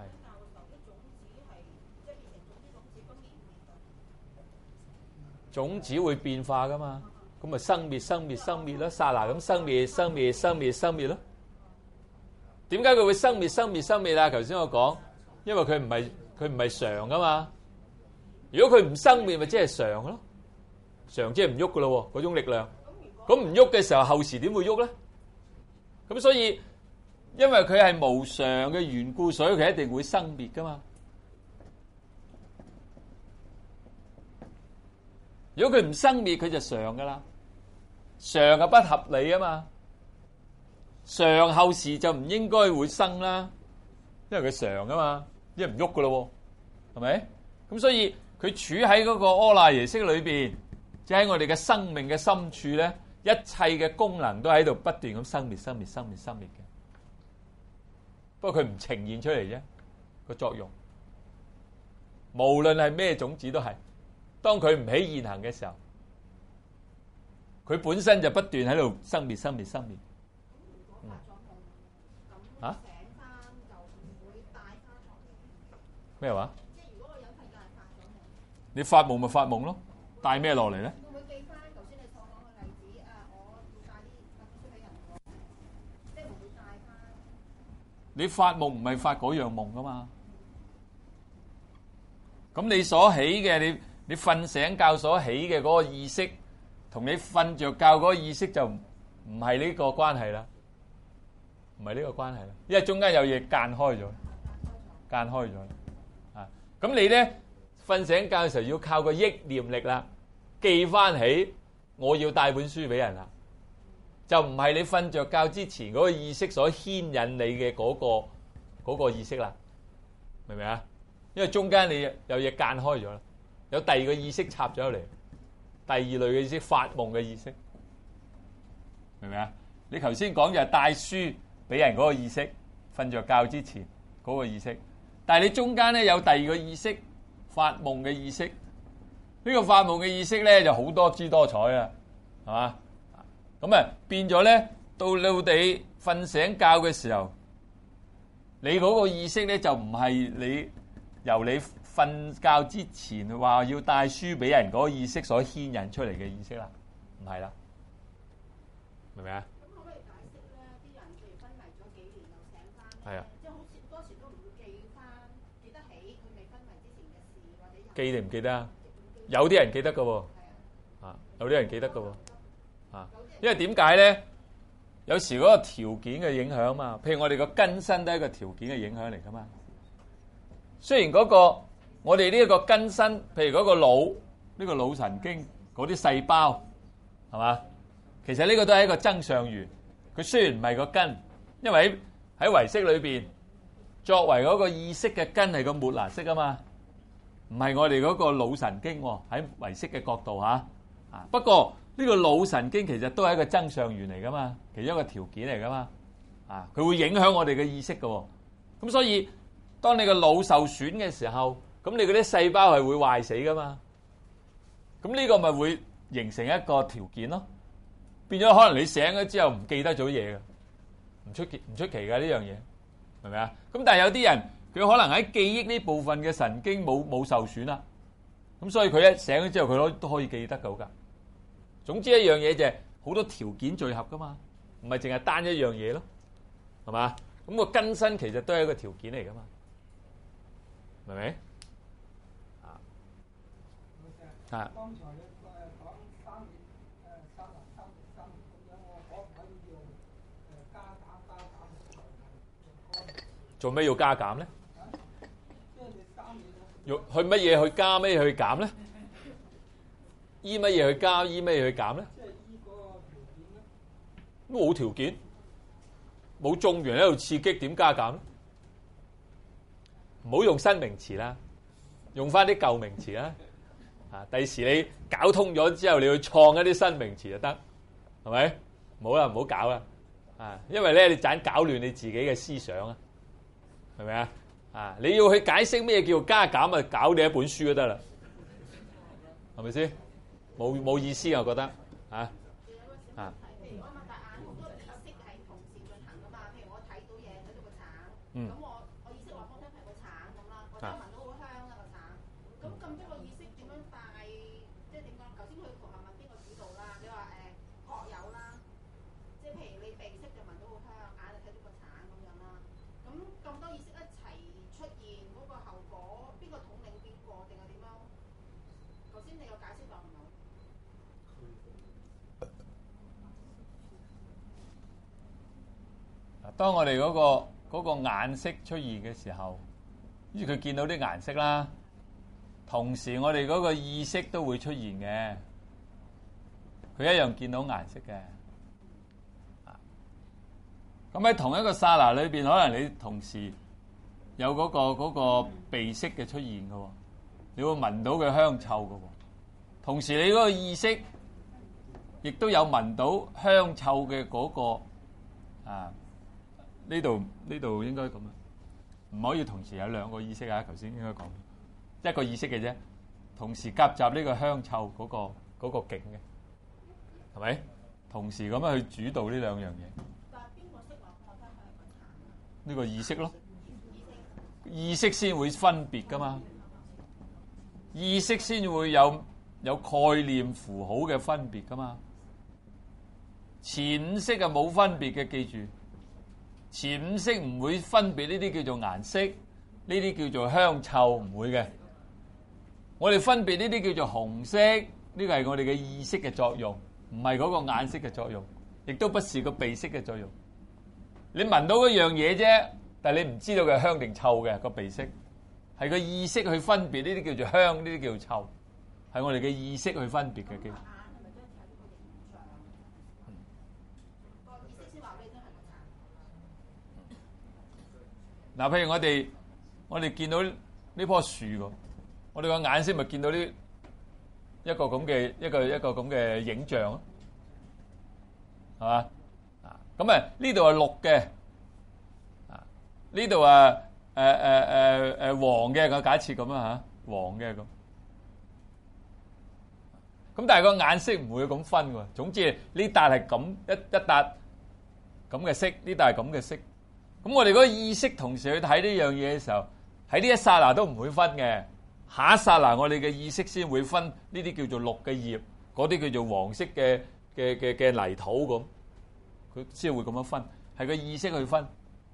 S1: 種子會變化噶嘛？咁咪生滅生滅生滅咯，剎那咁生滅生滅生滅生滅咯。點解佢會生滅生滅生滅啊？頭先我講，因為佢唔係佢唔係常噶嘛。如果佢唔生滅，咪即係常咯。常即係唔喐噶咯，嗰種力量。咁唔喐嘅時候，後時點會喐咧？咁所以，因為佢係無常嘅緣故，所以佢一定會生滅噶嘛。如果佢唔生滅，佢就常噶啦。常係不合理啊嘛。常後時就唔應該會生啦，因為佢常啊嘛，因為唔喐噶咯，係咪？咁所以佢處喺嗰個阿賴耶識裏邊，即係喺我哋嘅生命嘅深處咧，一切嘅功能都喺度不斷咁生滅、生滅、生滅、生滅嘅。不過佢唔呈現出嚟啫，個作用。無論係咩種子都係。當佢唔起現行嘅時候，佢本身就不斷喺度生滅、生滅、生滅。嗯。啊？咩話？即係如果個人係發咗夢，你發夢咪發夢咯，帶咩落嚟咧？會唔會記翻頭先你所講嘅例子啊？我要帶啲物資俾人喎，即係會唔會帶翻？你發夢唔係發嗰樣夢噶嘛？咁你所起嘅你。你瞓醒覺所起嘅嗰個意識，同你瞓着覺嗰個意識就唔唔係呢個關係啦，唔係呢個關係啦，因為中間有嘢間開咗，間開咗啊！咁你咧瞓醒覺嘅時候要靠個憶念力啦，記翻起我要帶本書俾人啦，就唔係你瞓着覺之前嗰個意識所牽引你嘅嗰個嗰個意識啦，明唔明啊？因為中間你有嘢間開咗啦。有第二個意識插咗入嚟，第二類嘅意識，發夢嘅意識，明唔明啊？你頭先講就係帶書俾人嗰個意識，瞓着覺之前嗰個意識，但係你中間咧有第二個意識，發夢嘅意識，呢個發夢嘅意識咧就好多姿多彩啊，係嘛？咁啊變咗咧，到你瞓醒覺嘅時候，你嗰個意識咧就唔係你由你瞓覺之前話要帶書俾人嗰個意識所牽引出嚟嘅意識啦，唔係啦，明唔明啊？咁可唔可以解釋咧？啲人譬如昏迷咗幾年又醒翻，係啊，即係好似多時都唔會記翻，記得起佢未昏迷之前嘅事或者記定唔記得啊？有啲人記得㗎喎，啊，有啲人記得㗎喎，啊，因為點解咧？有時嗰個條件嘅影響嘛，譬如我哋個根身都係一個條件嘅影響嚟㗎嘛。雖然嗰個我哋呢一個根身，譬如嗰個腦，呢個腦神經嗰啲細胞，係嘛？其實呢個都係一個增上緣。佢雖然唔係個根，因為喺喺唯識裏邊，作為嗰個意識嘅根係個末那識啊嘛，唔係我哋嗰個腦神經喎。喺唯識嘅角度嚇，啊不過呢個腦神經其實都係一個增上緣嚟噶嘛，其中一個條件嚟噶嘛，啊佢會影響我哋嘅意識嘅喎。咁所以當你個腦受損嘅時候，咁你嗰啲細胞係會壞死噶嘛？咁呢個咪會形成一個條件咯，變咗可能你醒咗之後唔記得咗嘢嘅，唔出奇唔出奇㗎呢樣嘢，係咪啊？咁但係有啲人佢可能喺記憶呢部分嘅神經冇冇受損啦，咁所以佢一醒咗之後佢都都可以記得到㗎。總之一樣嘢就係好多條件聚合噶嘛，唔係淨係單一樣嘢咯，係嘛？咁個更新其實都係一個條件嚟噶嘛，明唔明？啊啊！剛才你誒講三年誒三年三年三年咁樣，我可唔可以用誒加減加減嚟做咩要加減咧？即係你三年用去乜嘢去加咩去減咧？依乜嘢去加，依乜嘢去減咧？即係依嗰個條件咧？冇條件，冇種完喺度刺激，點加減咧？唔好用新名詞啦，用翻啲舊名詞啦。啊，第時你搞通咗之後，你去創一啲新名詞就得，係咪？唔好啦，唔好搞啦。啊，因為咧你盞搞亂你自己嘅思想啊，係咪啊？啊，你要去解釋咩叫加減啊，搞你一本書就得啦，係咪先？冇冇意思啊，我覺得啊啊。譬如我擘大眼，嗰個意識係同時進行噶嘛。譬如我睇到嘢，睇到個橙，咁我我意識話幫聽係個橙咁啦，我聽聞到好香啊個橙。咁咁多個意識點樣帶？即係點講？頭先佢同學問邊個主導啦？你話誒各有啦，即係譬如你鼻識就聞到好香，眼就睇到個橙咁樣啦。咁咁多意識一齊出現嗰個後果，邊個統領邊個定係點樣？頭先你個解釋就唔好。當我哋嗰個嗰個顏色出現嘅時候，於是佢見到啲顏色啦，同時我哋嗰個意識都會出現嘅，佢一樣見到顏色嘅。咁喺同一個剎那裏邊，可能你同時有嗰個嗰個鼻識嘅出現嘅，你會聞到佢香臭嘅，同時你嗰個意識亦都有聞到香臭嘅嗰個啊。呢度呢度應該咁啊，唔可以同時有兩個意識啊！頭先應該講一個意識嘅啫，同時夾雜呢個香臭嗰個嗰個景嘅，係咪？同時咁樣去主導呢兩樣嘢。但係邊個識話我聽係個橙？呢個意識咯，意識先會分別噶嘛，意識先會有有概念符號嘅分別噶嘛，前五識係冇分別嘅，記住。前五識唔會分別呢啲叫做顏色，呢啲叫做香臭，唔會嘅。我哋分別呢啲叫做紅色，呢個係我哋嘅意識嘅作用，唔係嗰個眼識嘅作用，亦都不是個鼻識嘅作用。你聞到一樣嘢啫，但係你唔知道佢係香定臭嘅，個鼻識係個意識去分別呢啲叫做香，呢啲叫做臭，係我哋嘅意識去分別嘅。嗱，譬如我哋我哋見到呢棵樹喎，我哋個眼先咪見到呢一個咁嘅一個一個咁嘅影像咯，係嘛？啊，咁啊呢度係綠嘅，啊呢度啊誒誒誒誒黃嘅，我假設咁啊嚇，黃嘅咁。咁但係個眼色唔會咁分喎。總之呢笪係咁一一笪咁嘅色，呢笪係咁嘅色。咁我哋嗰個意識同時去睇呢樣嘢嘅時候，喺呢一剎那都唔會分嘅。下一剎那我哋嘅意識先會分呢啲叫做綠嘅葉，嗰啲叫做黃色嘅嘅嘅嘅泥土咁，佢先會咁樣分，係個意識去分。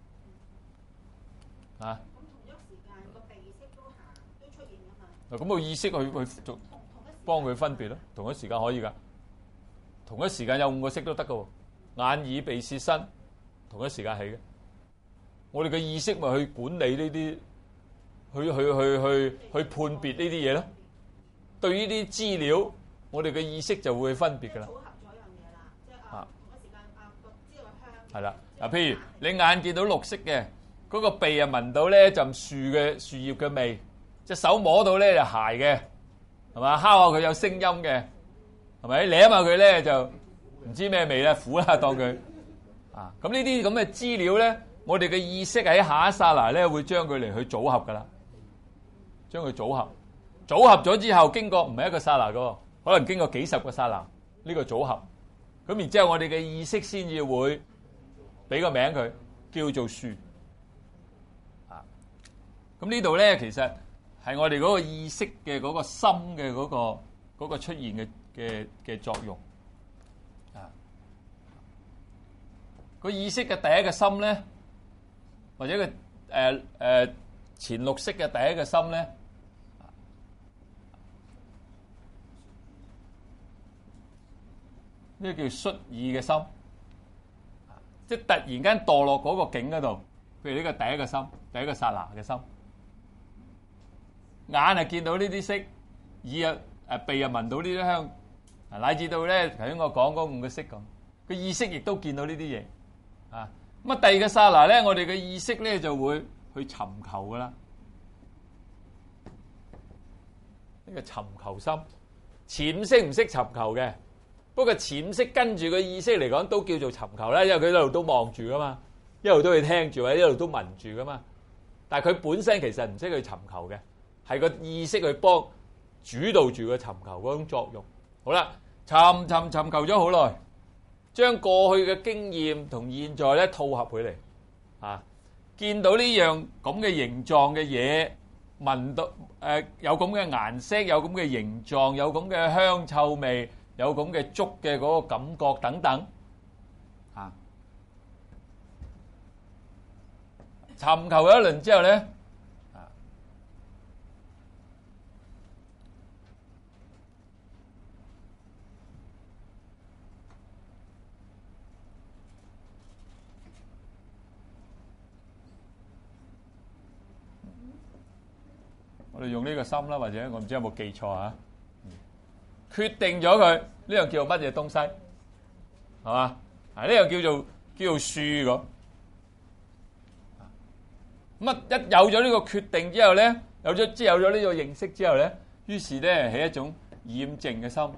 S1: 啊！咁同一時間個鼻識都行都出現㗎嘛？嗱，咁個意識去去做幫佢分別咯，同一時間可以㗎。同一時間有五個識都得㗎喎，眼耳鼻舌身同一時間起嘅。我哋嘅意識咪去管理呢啲，去去去去去判別呢啲嘢咯。對於啲資料，我哋嘅意識就會分別㗎啦。組合咗樣嘢啦，即係啊同一時間啊個知道香。係啦，嗱，譬如你眼見到綠色嘅，嗰個鼻啊聞到咧陣樹嘅樹葉嘅味，隻手摸到咧就鞋嘅，係嘛？敲下佢有聲音嘅，係咪？舐下佢咧就唔知咩味啦，苦啦當佢啊。咁呢啲咁嘅資料咧。我哋嘅意識喺下一剎那咧，會將佢嚟去組合噶啦，將佢組合，組合咗之後，經過唔係一個剎那噶，可能經過幾十個剎那呢個組合，咁然之後我哋嘅意識先至會俾個名佢，叫做樹啊。咁呢度咧，其實係我哋嗰個意識嘅嗰個心嘅嗰個嗰個出現嘅嘅嘅作用啊。 個意識嘅第一個心咧，或者個誒誒前六識嘅第一個心咧，呢個叫率意嘅心，即係突然間墮落嗰個境嗰度。譬如呢個第一個心，第一個剎那嘅心，眼係見到呢啲色，耳啊誒鼻啊聞到呢啲香，乃至到咧頭先我講嗰五個色咁，個意識亦都見到呢啲嘢啊。咁啊第二個剎那咧，我哋嘅意識咧就會去尋求噶啦。呢個尋求心，潛意識唔識尋求嘅，不過潛意識跟住個意識嚟講都叫做尋求啦，因為佢一路都望住噶嘛。一路都去聽住，或者一路都聞住噶嘛，但係佢本身其實唔識去尋求嘅，係個意識去幫主導住個尋求嗰種作用。好啦，尋尋尋求咗好耐，將過去嘅經驗同現在咧套合佢嚟啊，見到呢樣咁嘅形狀嘅嘢，聞到誒、呃、有咁嘅顏色，有咁嘅形狀，有咁嘅香臭味，有咁嘅觸嘅嗰個感覺等等啊。尋求咗一輪之後咧，啊，我哋用呢個心啦，或者我唔知有冇記錯啊？決定咗佢呢樣叫做乜嘢東西，係嘛？啊，呢樣叫做叫做樹咁。咁啊！一有咗呢個決定之後咧，有咗即係有咗呢個認識之後咧，於是咧係一種染淨嘅心。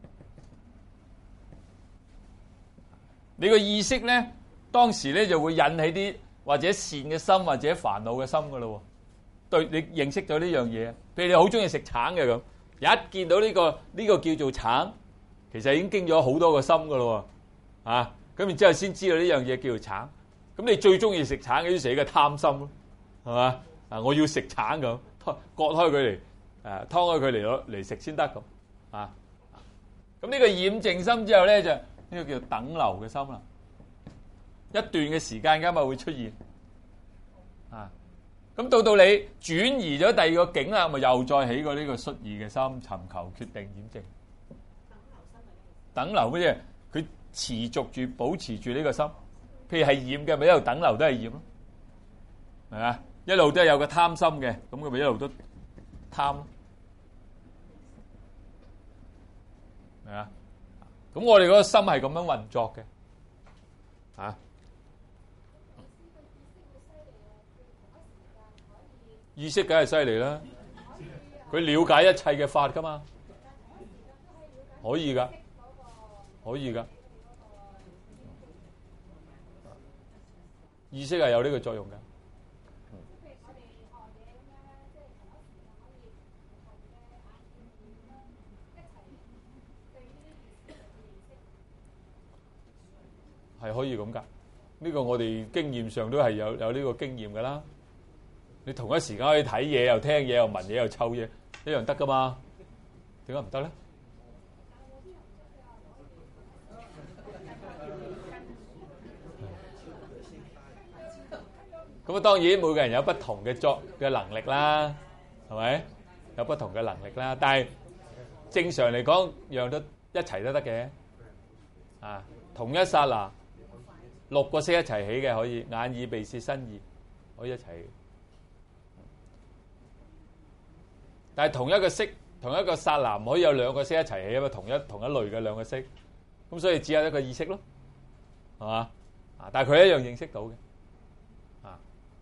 S1: 你個意識咧，當時咧就會引起啲或者善嘅心或者煩惱嘅心噶咯。對，你認識咗呢樣嘢，譬如你好中意食橙嘅咁，一見到呢個呢個叫做橙，其實已經經咗好多個心噶咯。啊，咁然之後先知道呢樣嘢叫做橙。咁你最中意食橙嘅，於是係一個貪心咯。係嘛？啊！我要食橙咁，割開佢嚟，誒，劏開佢嚟攞嚟食先得咁啊！咁呢個染淨心之後咧，就呢個叫做等流嘅心啦。一段嘅時間間咪會出現啊！咁到到你轉移咗第二個境啦，咪又再起過呢個率意嘅心，尋求、決定、染淨。等流乜嘢？佢持續住、保持住呢個心。譬如係染嘅，咪一路等流都係染咯，係嘛？一路都係有個貪心嘅，咁佢咪一路都貪咯，係啊？咁我哋嗰個心係咁樣運作嘅，啊？意識梗係犀利啦，佢了解一切嘅法噶嘛，可以噶，可以噶，意識係有呢個作用嘅。係可以咁噶，呢個我哋經驗上都係有有呢個經驗噶啦。你同一時間可以睇嘢，又聽嘢，又聞嘢，又抽嘢，一樣得噶嘛？點解唔得咧？咁啊，當然每個人有不同嘅作嘅能力啦，係咪？有不同嘅能力啦，但係正常嚟講，樣都一齊都得嘅。啊，同一剎那。六個色一齊起嘅可以，眼耳鼻舌身意可以一齊。但係同一個色，同一個剎那唔可以有兩個色一齊起啊嘛，同一同一類嘅兩個色，咁所以只有一個意識咯，係嘛？啊，但係佢一樣認識到嘅，啊，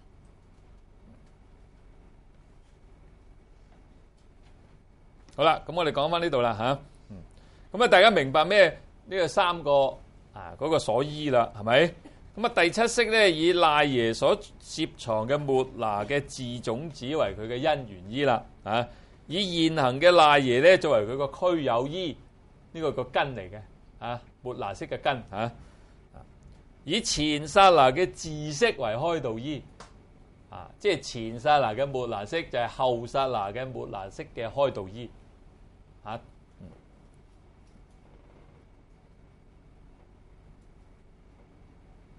S1: 好啦，咁我哋講翻呢度啦吓，嗯，咁啊大家明白咩？呢個三個。啊！嗰、那個所依啦，係咪？咁啊，第七識咧，以賴耶所攝藏嘅末那嘅自種子為佢嘅因緣依啦。啊，以現行嘅賴耶咧作為佢個俱有依，呢、這個個根嚟嘅。啊，末那識嘅根。啊，以前剎那嘅自識為開導依。啊，即係前剎那嘅末那識就係後剎那嘅末那識嘅開導依。啊。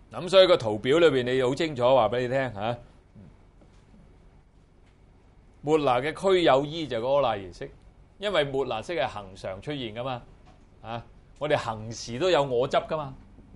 S2: 咁所以個圖表裏邊你好清楚話俾你聽嚇，末那嘅俱有依就係個阿賴耶識，因為末那識係恒常出現噶嘛，啊，我哋恆時都有我執噶嘛。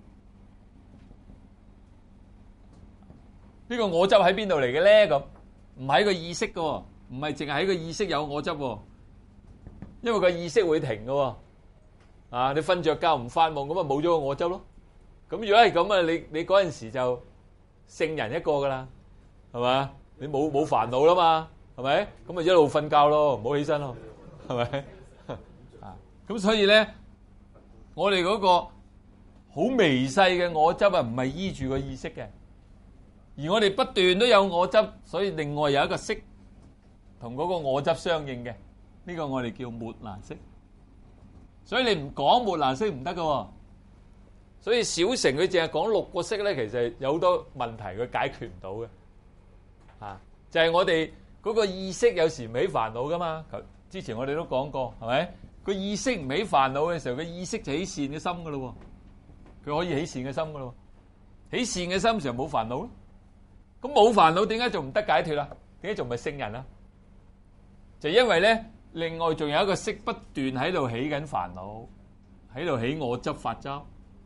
S2: 呢個我執喺邊度嚟嘅咧？咁唔係個意識噶，唔係淨係喺個意識有我執，因為個意識會停噶。啊，你瞓着覺唔發夢咁啊，冇咗個我執咯。咁如果係咁啊，你你嗰陣時就聖人一個噶啦，係嘛？你冇冇煩惱啦嘛，係咪？咁咪一路瞓覺咯，唔好起身咯，係咪？啊，咁所以咧，我哋嗰個好微細嘅我執啊，唔係依住個意識嘅。而我哋不斷都有我執，所以另外有一個識同嗰個我執相應嘅，呢個我哋叫末那識。所以你唔講末那識唔得噶。所以小乘佢淨係講六個識咧，其實有好多問題佢解決唔到嘅。啊，就係我哋嗰個意識有時唔起煩惱噶嘛。之前我哋都講過，係咪？個意識唔起煩惱嘅時候，個意識就起善嘅心噶咯。佢可以起善嘅心噶咯。起善嘅心時候冇煩惱咯。咁冇煩惱，點解仲唔得解脫啊？點解仲唔係聖人啊？就因為咧，另外仲有一個識不斷喺度起緊煩惱，喺度起我執法執，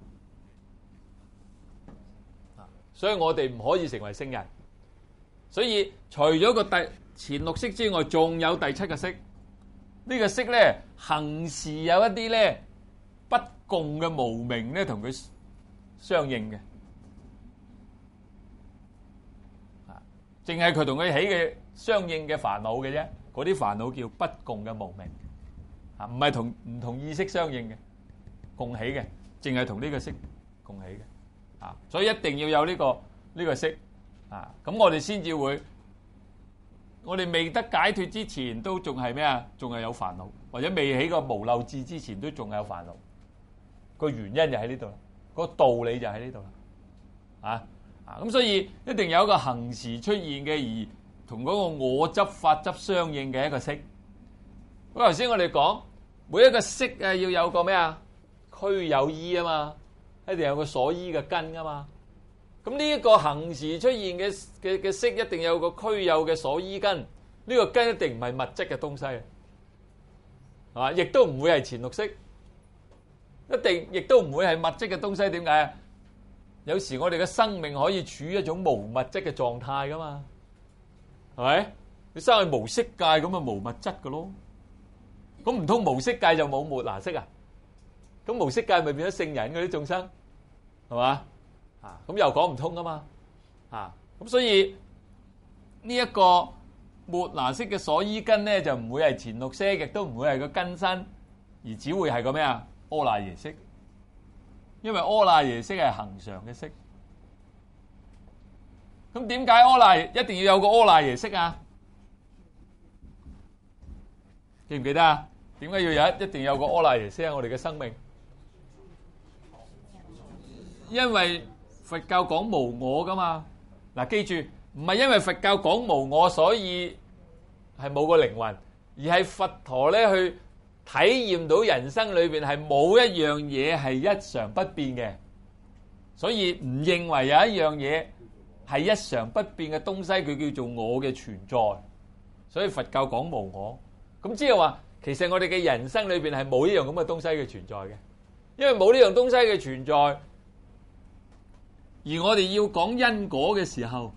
S2: 所以我哋唔可以成為聖人。所以除咗個第前六識之外，仲有第七個識。呢個識咧，恆時有一啲咧不共嘅無明咧，同佢相應嘅。淨係佢同佢起嘅相應嘅煩惱嘅啫，嗰啲煩惱叫不共嘅無明，啊，唔係同唔同意識相應嘅，共起嘅，淨係同呢個識共起嘅，啊，所以一定要有呢個呢個識，啊，咁我哋先至會，我哋未得解脫之前都仲係咩啊？仲係有煩惱，或者未起個無漏智之前都仲有煩惱，個原因就喺呢度啦，個道理就喺呢度啦，啊。咁所以一定有一個恆時出現嘅，而同嗰個我執法執相應嘅一個識。咁頭先我哋講每一個識啊，要有個咩啊？俱有依啊嘛，一定有個所依嘅根啊嘛。咁呢一個恆時出現嘅嘅嘅識，一定有個俱有嘅所依根。呢、這個根一定唔係物質嘅東西，係嘛？亦都唔會係前六識，一定亦都唔會係物質嘅東西。點解啊？有時我哋嘅生命可以處於一種無物質嘅狀態噶嘛，係咪？你生去無色界咁啊，無物質噶咯。咁唔通無色界就冇末那識啊？咁無色界咪變咗聖人嗰啲眾生，係嘛？啊，咁又講唔通噶嘛？啊，咁所以呢一個末那識嘅所依根咧，就唔會係前六識，亦都唔會係個根身，而只會係個咩啊？阿賴耶識。因為阿賴耶識係恆常嘅識，咁點解阿賴一定要有個阿賴耶識啊？記唔記得啊？點解要有一一定要有個阿賴耶識啊？我哋嘅生命，因為佛教講無我噶嘛。嗱，記住，唔係因為佛教講無我，所以係冇個靈魂，而係佛陀咧去體驗到人生裏邊係冇一樣嘢係一常不變嘅，所以唔認為有一樣嘢係一常不變嘅東西，佢叫做我嘅存在。所以佛教講無我，咁即係話，其實我哋嘅人生裏邊係冇呢樣咁嘅東西嘅存在嘅，因為冇呢樣東西嘅存在，而我哋要講因果嘅時候，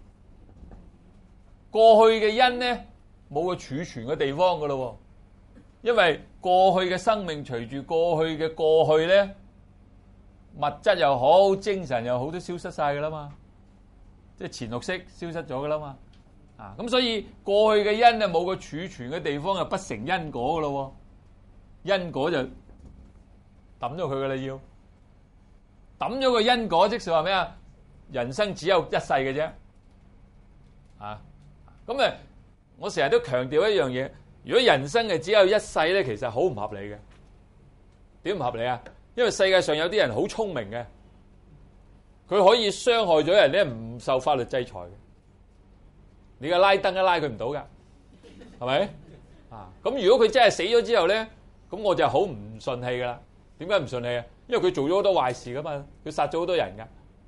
S2: 過去嘅因咧冇個儲存嘅地方噶咯，因為過去嘅生命隨住過去嘅過去咧，物質又好，精神又好，都消失晒噶啦嘛，即係前六識消失咗噶啦嘛，啊，咁所以過去嘅因啊冇個儲存嘅地方，就不成因果噶咯，因果就抌咗佢噶啦，要抌咗個因果，即係話咩啊？人生只有一世嘅啫，啊，咁誒，我成日都強調一樣嘢。如果人生係只有一世咧，其實好唔合理嘅。點唔合理啊？因為世界上有啲人好聰明嘅，佢可以傷害咗人咧，唔受法律制裁嘅。你個拉登都拉佢唔到㗎，係咪？啊，咁如果佢真係死咗之後咧，咁我就好唔順氣㗎啦。點解唔順氣啊？因為佢做咗好多壞事㗎嘛，佢殺咗好多人㗎。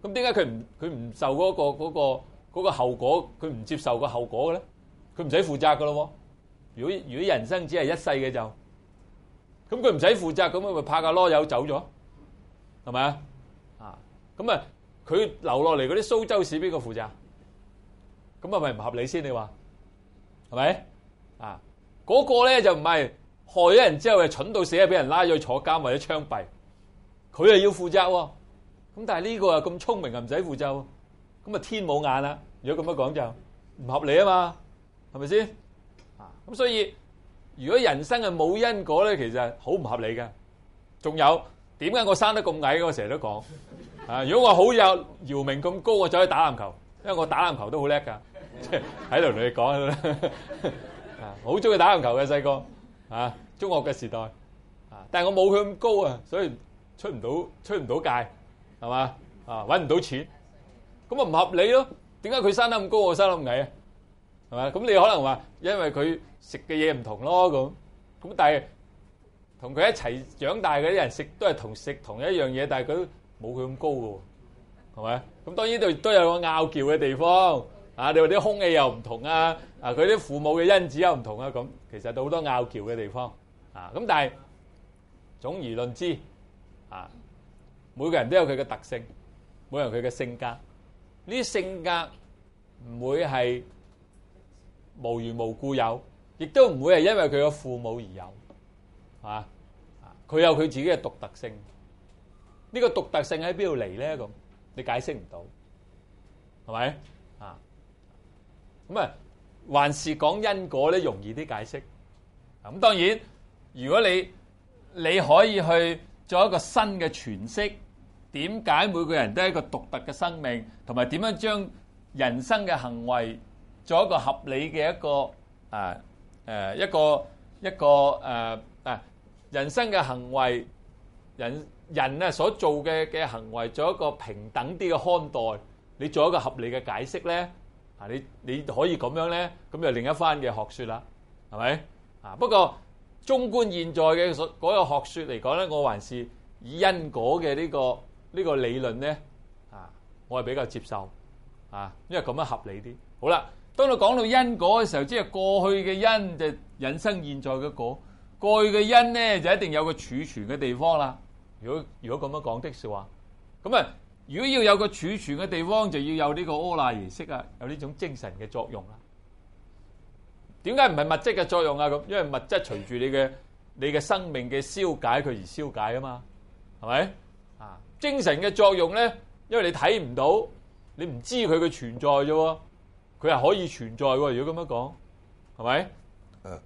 S2: 咁點解佢唔佢唔受嗰、嗰個嗰、嗰個嗰個後果？佢唔接受個後果嘅咧？佢唔使負責噶咯喎！如果如果人生只係一世嘅就，咁佢唔使負責，咁佢咪拍架囉柚走咗，係咪啊？啊，咁啊，佢留落嚟嗰啲蘇州市邊個負責？咁係咪唔合理先？你話係咪？啊，嗰、嗰個咧就唔係害咗人之後，係蠢到死啊，俾人拉咗去坐監或者槍斃，佢係要負責喎。咁但係呢個又咁聰明，又唔使負責喎，咁啊天冇眼啦！如果咁樣講就唔合理啊嘛，係咪先？啊，咁所以如果人生係冇因果咧，其實好唔合理嘅。仲有點解我生得咁矮？我成日都講啊，如果我好有姚明咁高，我走去打籃球，因為我打籃球都好叻㗎，即係喺度同你講啦。啊，好中意打籃球嘅細個啊，中學嘅時代啊，但係我冇佢咁高啊，所以出唔到出唔到界。係嘛？啊，揾唔到錢，咁啊唔合理咯？點解佢生得咁高，我生得咁矮啊？係咪？咁你可能話，因為佢食嘅嘢唔同咯，咁咁但係同佢一齊長大嗰啲人食都係同食同一樣嘢，但係佢冇佢咁高嘅喎，係咪？咁當然都都有個拗撬嘅地方啊！你話啲空氣又唔同啊，啊佢啲父母嘅因子又唔同啊，咁其實都好多拗撬嘅地方啊！咁但係總而論之啊。每個人都有佢嘅特性，每個人佢嘅性格，呢啲性格唔會係無緣無故有，亦都唔會係因為佢嘅父母而有，係嘛？佢有佢自己嘅獨特性。呢個獨特性喺邊度嚟咧？咁你解釋唔到，係咪？啊，咁啊，還是講因果咧容易啲解釋。咁當然，如果你你可以去做一個新嘅詮釋。點解每個人都係一個獨特嘅生命，同埋點樣將人生嘅行為做一個合理嘅一個啊誒一個一個誒啊人生嘅行為，人人啊所做嘅嘅行為做一個平等啲嘅看待，你做一個合理嘅解釋咧啊，你你可以咁樣咧，咁就另一番嘅學說啦，係咪啊？不過綜觀現在嘅嗰個學說嚟講咧，我還是以因果嘅呢個。呢個理論咧，啊，我係比較接受，啊，因為咁樣合理啲。好啦，當你講到因果嘅時候，即係過去嘅因就引生現在嘅果，過去嘅因咧就一定有個儲存嘅地方啦。如果如果咁樣講的説話，咁啊，如果要有個儲存嘅地方，就要有呢個阿賴耶識啊，有呢種精神嘅作用啦。點解唔係物質嘅作用啊？咁因為物質隨住你嘅你嘅生命嘅消解佢而消解啊嘛，係咪？啊，精神嘅作用咧，因為你睇唔到，你唔知佢嘅存在啫喎，佢係可以存在喎。如果咁樣講，係咪？嗯。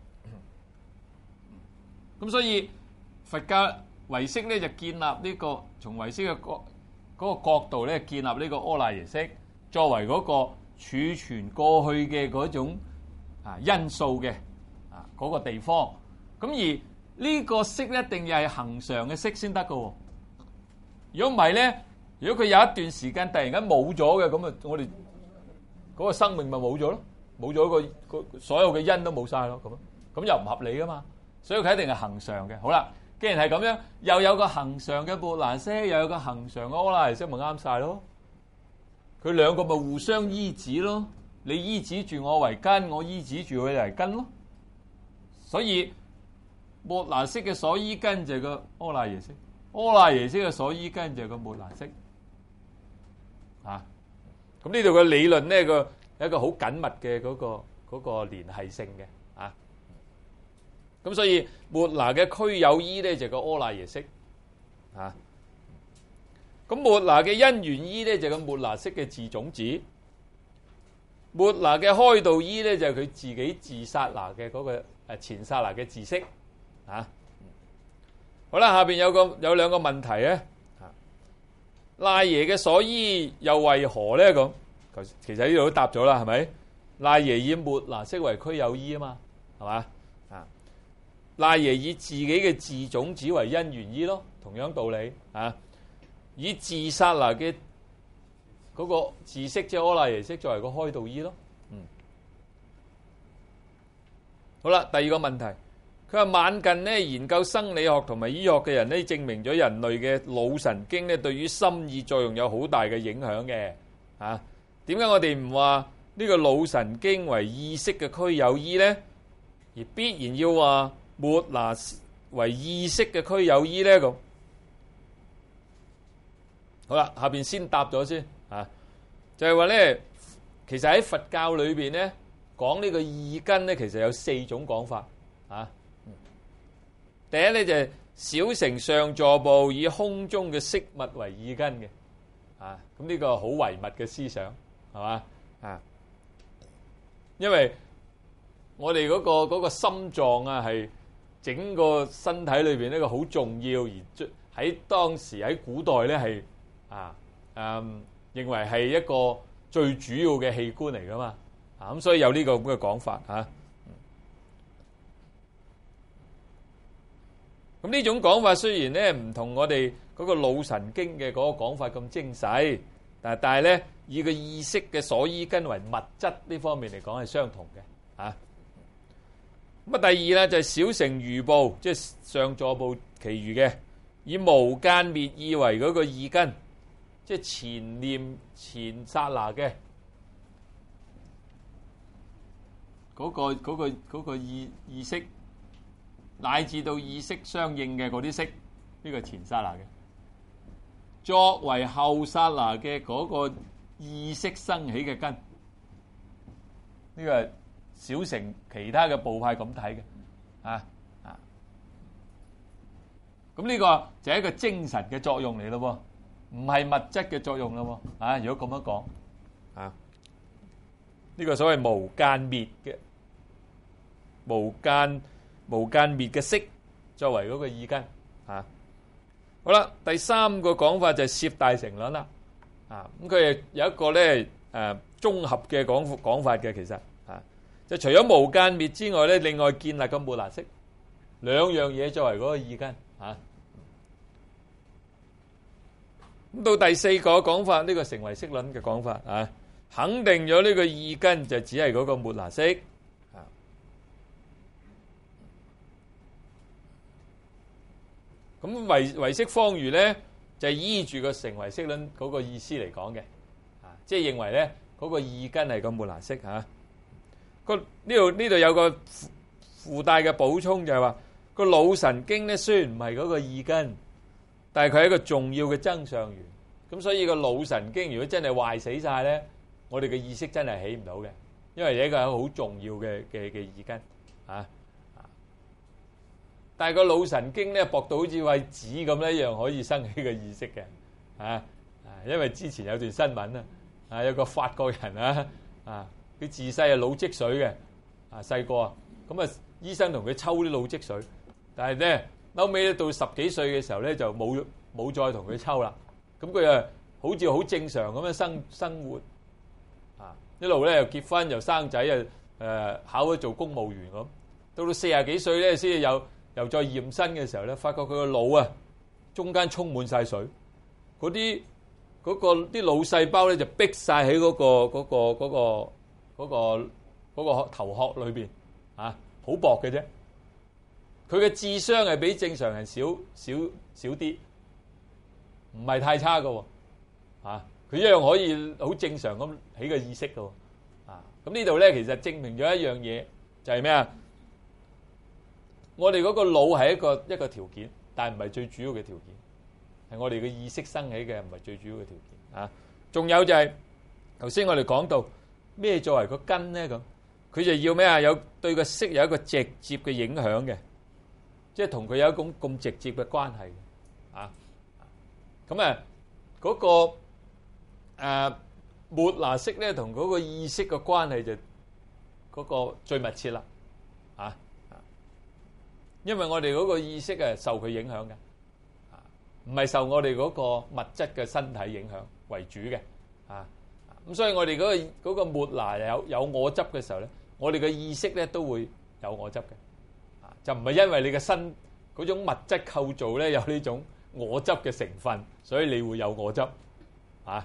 S2: 咁所以佛教唯識咧就建立呢個從唯識嘅角嗰個角度咧建立呢個阿賴耶識，作為嗰個儲存過去嘅嗰種啊因素嘅啊嗰個地方。咁而呢個識一定又係恆常嘅識先得㗎喎。如果唔係咧，如果佢有一段時間突然間冇咗嘅，咁啊，我哋嗰個生命咪冇咗咯，冇咗個個所有嘅因都冇晒咯，咁咁又唔合理噶嘛，所以佢一定係恆常嘅。好啦，既然係咁樣，又有個恆常嘅末那識，又有個恆常嘅阿賴耶識，咪啱晒咯。佢兩個咪互相依止咯，你依止住我為根，我依止住佢為根咯。所以末那識嘅所依根就係個阿賴耶識。阿賴耶識嘅所依根就係個末那識，啊，咁呢度嘅理論咧個有一個好緊密嘅嗰個嗰個聯繫性嘅，啊，咁所以末那嘅俱有依咧就係個阿賴耶識，啊，咁末那嘅因緣依咧就係個末那識嘅自種子，末那嘅開導依咧就係佢自己自剎那嘅嗰個誒前剎那嘅自識，啊。好啦，下邊有個有兩個問題咧，賴耶嘅所依又為何咧？咁其實呢度都答咗啦，係咪？賴耶以末那識為俱有依啊嘛，係嘛？啊，賴耶以自己嘅自種子為因緣依咯，同樣道理啊。以自剎那嘅嗰個自識即係阿賴耶識作為個開導依咯。嗯，好啦，第二個問題。 佢話晚近咧研究生理學同埋醫學嘅人咧，證明咗人類嘅腦神經咧對於心意作用有好大嘅影響嘅。啊，點解我哋唔話呢個腦神經為意識嘅區有依呢？而必然要話末那為意識嘅區有依呢？咁好啦，下邊先答咗先啊，就係話咧，其實喺佛教裏邊咧講呢個意根咧，其實有四種講法啊。第一咧就係小乘上座部以空中嘅色物為意根嘅，啊，咁呢個好唯物嘅思想係嘛啊？因為我哋嗰個嗰個心臟啊，係整個身體裏邊一個好重要，而喺當時喺古代咧係啊誒認為係一個最主要嘅器官嚟噶嘛，啊咁所以有呢個咁嘅講法嚇。咁呢種講法雖然咧唔同我哋嗰個腦神經嘅嗰個講法咁精細，但但係咧以個意識嘅所依根為物質呢方面嚟講係相同嘅嚇。咁啊，第二咧就係小乘餘部，即係上座部其餘嘅，以無間滅意為嗰個意根，即係前念前剎那嘅嗰個嗰個嗰個意意識。乃至到意識相應嘅嗰啲色，呢個前剎那嘅，作為後剎那嘅嗰個意識生起嘅根，呢個係小乘其他嘅部派咁睇嘅，啊啊，咁呢個就係一個精神嘅作用嚟咯，唔係物質嘅作用咯，啊，如果咁樣講，啊，呢個所謂無間滅嘅無間。無間滅嘅色作為嗰個意根啊，好啦，第三個講法就係攝大乘論啦，啊咁佢係有一個咧誒綜合嘅講講法嘅，其實啊，就除咗無間滅之外咧，另外建立個末那識兩樣嘢作為嗰個意根啊。咁到第四個講法，呢個成唯識論嘅講法啊，肯定咗呢個意根就只係嗰個末那識。咁唯唯識方隅咧，就係依住個成唯識論嗰個意思嚟講嘅，啊，即係認為咧嗰個意根係個末那識嚇。個呢度呢度有個附帶嘅補充，就係話個腦神經咧雖然唔係嗰個意根，但係佢係一個重要嘅增上緣。咁所以個腦神經如果真係壞死晒咧，我哋嘅意識真係起唔到嘅，因為呢個係一個好重要嘅嘅嘅意根嚇。但係個腦神經咧薄到好似塊紙咁一樣，可以生起個意識嘅，啊啊！因為之前有段新聞啊，啊有個法國人啊，啊佢自細係腦積水嘅，啊細個啊，咁啊醫生同佢抽啲腦積水，但係咧後尾咧到十幾歲嘅時候咧就冇冇再同佢抽啦，咁佢啊好似好正常咁樣生生活，啊一路咧又結婚又生仔啊，誒考咗做公務員咁，到到四十幾歲咧先至有。又再驗身嘅時候咧，發覺佢個腦啊，中間充滿晒水，嗰啲嗰個啲腦細胞咧就逼晒喺嗰個嗰個嗰個嗰個嗰個頭殼裏邊啊，好薄嘅啫。佢嘅智商係比正常人少少少啲，唔係太差㗎喎，啊，佢一樣可以好正常咁起個意識㗎喎，啊，咁呢度咧其實證明咗一樣嘢，就係咩啊？我哋嗰個腦係一個一個條件，但係唔係最主要嘅條件，係我哋嘅意識生起嘅，唔係最主要嘅條件啊。仲有就係頭先我哋講到咩作為個根咧咁，佢就要咩啊？有對個識有一個直接嘅影響嘅，即係同佢有一種咁直接嘅關係啊。咁啊，嗰個誒末那識咧，同嗰個意識嘅關係就嗰個最密切啦，啊！因為我哋嗰個意識係受佢影響嘅，啊，唔係受我哋嗰個物質嘅身體影響為主嘅，啊，咁所以我哋嗰個嗰個末那有有我執嘅時候咧，我哋嘅意識咧都會有我執嘅，啊，就唔係因為你嘅身嗰種物質構造咧有呢種我執嘅成分，所以你會有我執，啊。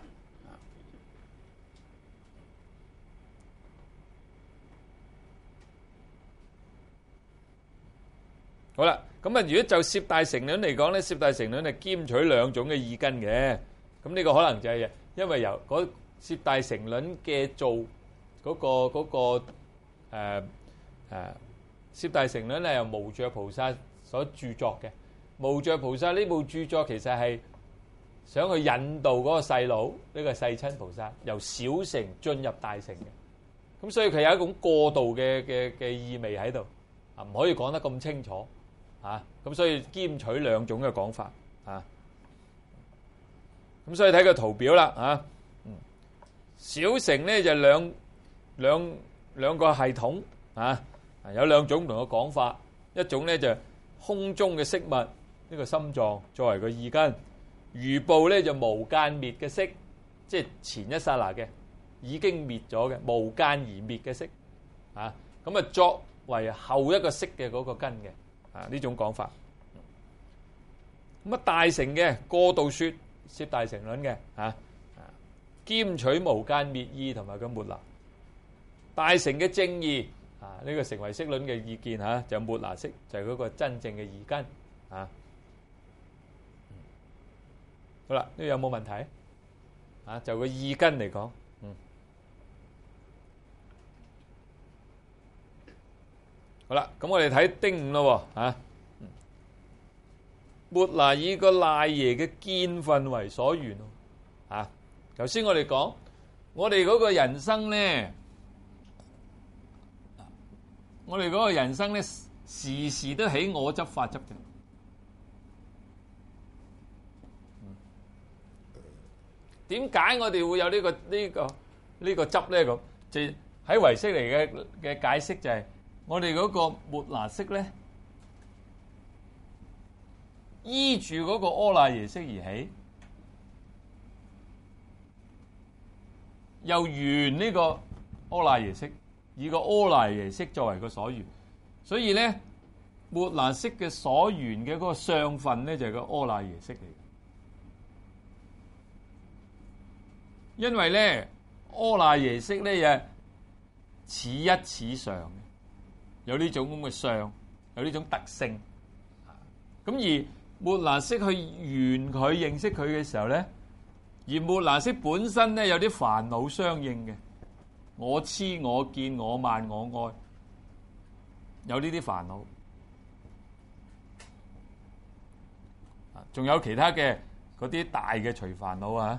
S1: 好啦，咁啊，如果就攝大乘論嚟講咧，攝大乘論係兼取兩種嘅意根嘅。咁呢個可能就係因為由嗰攝大乘論嘅做嗰個嗰個誒誒攝大乘論係由無著菩薩所著作嘅。無著菩薩呢部著作其實係想去引導嗰個細佬呢個世親菩薩由小乘進入大乘嘅。咁所以佢有一種過渡嘅嘅嘅意味喺度啊，唔可以講得咁清楚。啊，咁所以兼取兩種嘅講法啊，咁所以睇個圖表啦啊，小乘咧就兩兩兩個系統啊，有兩種唔同嘅講法，一種咧就空中嘅色物，呢個心臟作為個意根，餘部咧就無間滅嘅色，即係前一剎那嘅已經滅咗嘅無間而滅嘅色啊，咁啊作為後一個色嘅嗰個根嘅。啊！呢種講法，咁啊大乘嘅過度說攝大乘論嘅啊，兼取無間滅意同埋個末那大乘嘅正義啊，呢、這個成唯識論嘅意見嚇、啊，就末那識就係、是、嗰個真正嘅意根啊。好啦，呢個有冇問題啊？就個意根嚟講，嗯，好啦，咁我哋睇丁五咯，嚇。末那以個賴耶嘅見分為所緣，嚇。頭先我哋講，我哋嗰個人生咧，我哋嗰個人生咧，時時都起我執法執嘅。點解我哋會有呢個呢個呢個執咧？咁就喺唯識嚟嘅嘅解釋就係。我哋嗰個末那識咧，依住嗰個阿賴耶識而起，又緣呢個阿賴耶識，以個阿賴耶識作為個所緣，所以咧末那識嘅所緣嘅嗰個相分咧就係個阿賴耶識嚟。因為咧阿賴耶識咧又似一似相。有呢種咁嘅相，有呢種特性。咁而末那識去緣佢認識佢嘅時候咧，而末那識本身咧有啲煩惱相應嘅，我痴、我見、我慢、我愛，有呢啲煩惱。啊，仲有其他嘅嗰啲大嘅隨煩惱啊。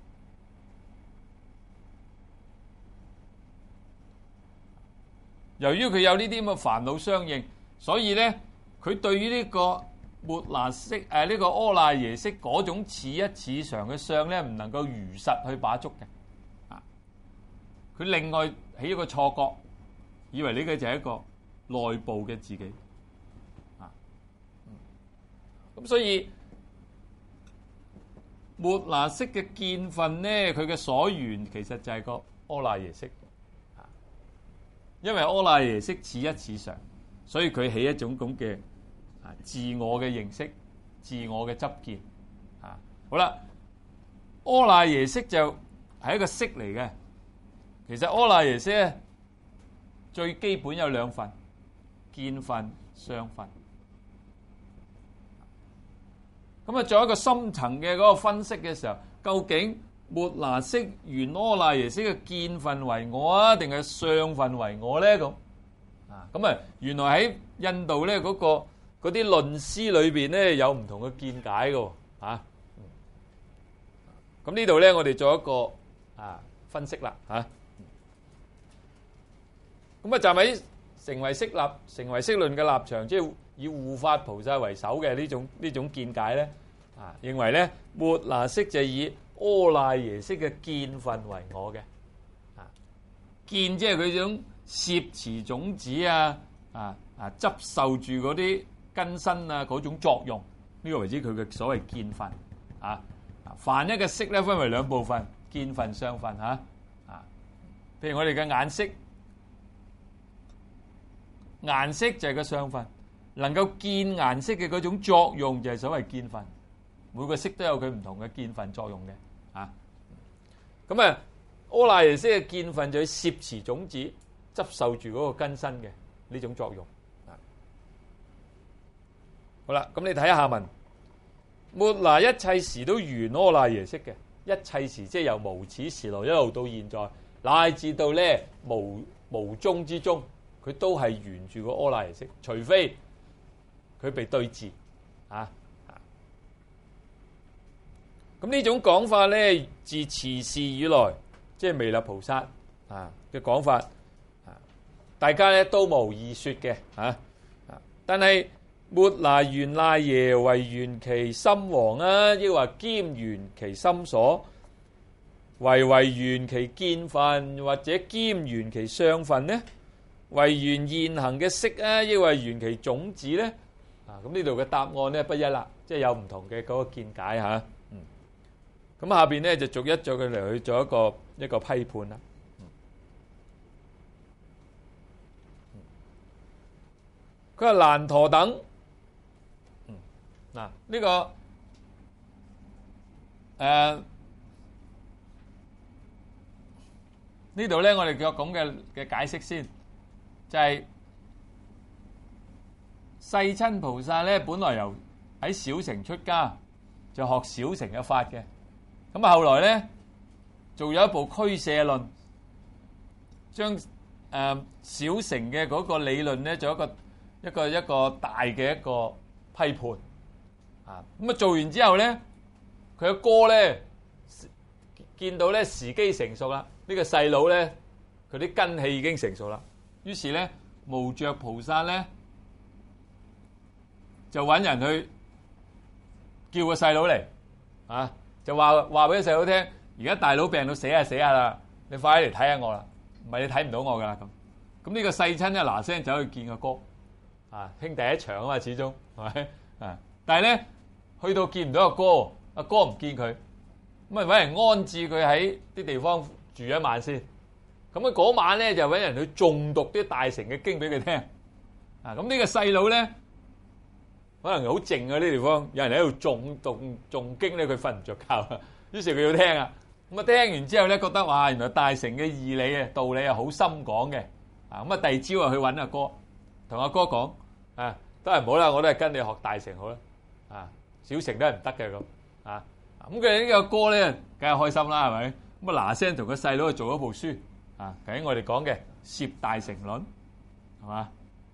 S1: 由於佢有呢啲咁嘅煩惱相應，所以咧佢對於呢個末那識誒呢個阿賴耶識嗰種似一似常嘅相咧，唔能夠如實去把捉嘅。啊，佢另外起一個錯覺，以為呢個就係一個內部嘅自己。啊，咁所以末那識嘅見分咧，佢嘅所緣其實就係個阿賴耶識。因為阿賴耶識似一似常，所以佢起一種咁嘅啊自我嘅認識、自我嘅執見啊。好啦，阿賴耶識就係一個識嚟嘅。其實阿賴耶識咧最基本有兩份：見分、相分。咁啊，做一個深層嘅嗰個分析嘅時候，究竟末那識緣阿賴耶識嘅見分為我啊，定係相分為我咧？咁啊，咁啊，原來喺印度咧嗰個嗰啲論師裏邊咧有唔同嘅見解嘅嚇。咁呢度咧，我哋做一個啊分析啦嚇。咁啊，站喺成唯識立成唯識論嘅立場，即係以護法菩薩為首嘅呢種呢種見解咧，啊，認為咧末那識就以阿賴耶識嘅見分為我嘅，啊，見即係佢種攝持種子啊，啊啊執受住嗰啲根身啊嗰種作用，呢個為之佢嘅所謂見分，啊，凡一個識咧分為兩部分，見分、相分嚇，啊，譬如我哋嘅眼識，顏色就係個相分，能夠見顏色嘅嗰種作用就係所謂見分，每個識都有佢唔同嘅見分作用嘅。啊，咁啊，阿賴耶識嘅見分就係攝持種子，執受住嗰個根身嘅呢種作用。啊，
S2: 好啦，咁你睇下文，末那一切時都沿阿賴耶識嘅，一切時即係由無始時來一路到現在，乃至到咧無無中之中，佢都係沿住個阿賴耶識，除非佢被對治啊。咁呢種講法咧，自持世以來，即係彌勒菩薩啊嘅講法，啊，大家咧都無異說嘅啊。但係末那緣賴耶為緣其心王啊，抑或兼緣其心所，為為緣其見分，或者兼緣其相分呢？為緣現行嘅色啊，抑或緣其種子咧？啊，咁呢度嘅答案咧不一啦，即係有唔同嘅嗰個見解嚇。嗯，咁下邊咧就逐一逐佢嚟去做一個一個批判啦。佢話難陀等，嗱、這、呢個誒呢度咧，我哋叫咁嘅嘅解釋先，就係、是、世親菩薩咧，本來由喺小乘出家，就學小乘嘅法嘅，咁啊後來咧做咗一部俱舍論，將誒、呃、小乘嘅嗰個理論咧做一個。一個一個大嘅一個批判啊！咁啊做完之後咧，佢嘅哥咧見到咧時機成熟啦，呢個細佬咧佢啲根氣已經成熟啦，於是咧無著菩薩咧就揾人去叫個細佬嚟啊，就話話俾個細佬聽，而家大佬病到死下死下啦，你快啲嚟睇下我啦，唔係你睇唔到我噶啦咁。咁呢個世親咧嗱聲走去見個哥。啊，兄弟一場啊嘛，始終係咪啊？但係咧，去到見唔到阿哥，阿哥唔見佢，咁啊揾人安置佢喺啲地方住一晚先。咁啊嗰晚咧就揾人去誦讀啲大乘嘅經俾佢聽。啊，咁呢個細佬咧，可能好靜啊啲地方，有人喺度誦讀誦經咧，佢瞓唔着覺，於是佢要聽啊。咁啊聽完之後咧，覺得哇，原來大乘嘅義理啊、道理啊好深講嘅。啊，咁啊第二朝啊去揾阿哥。同阿哥講啊，都係唔好啦，我都係跟你學大乘好啦，啊，小乘都係唔得嘅咁啊。咁佢呢個哥咧，梗係開心啦，係咪？咁啊嗱聲同個細佬去做一部書啊，究竟我哋講嘅《攝大乘論》係嘛？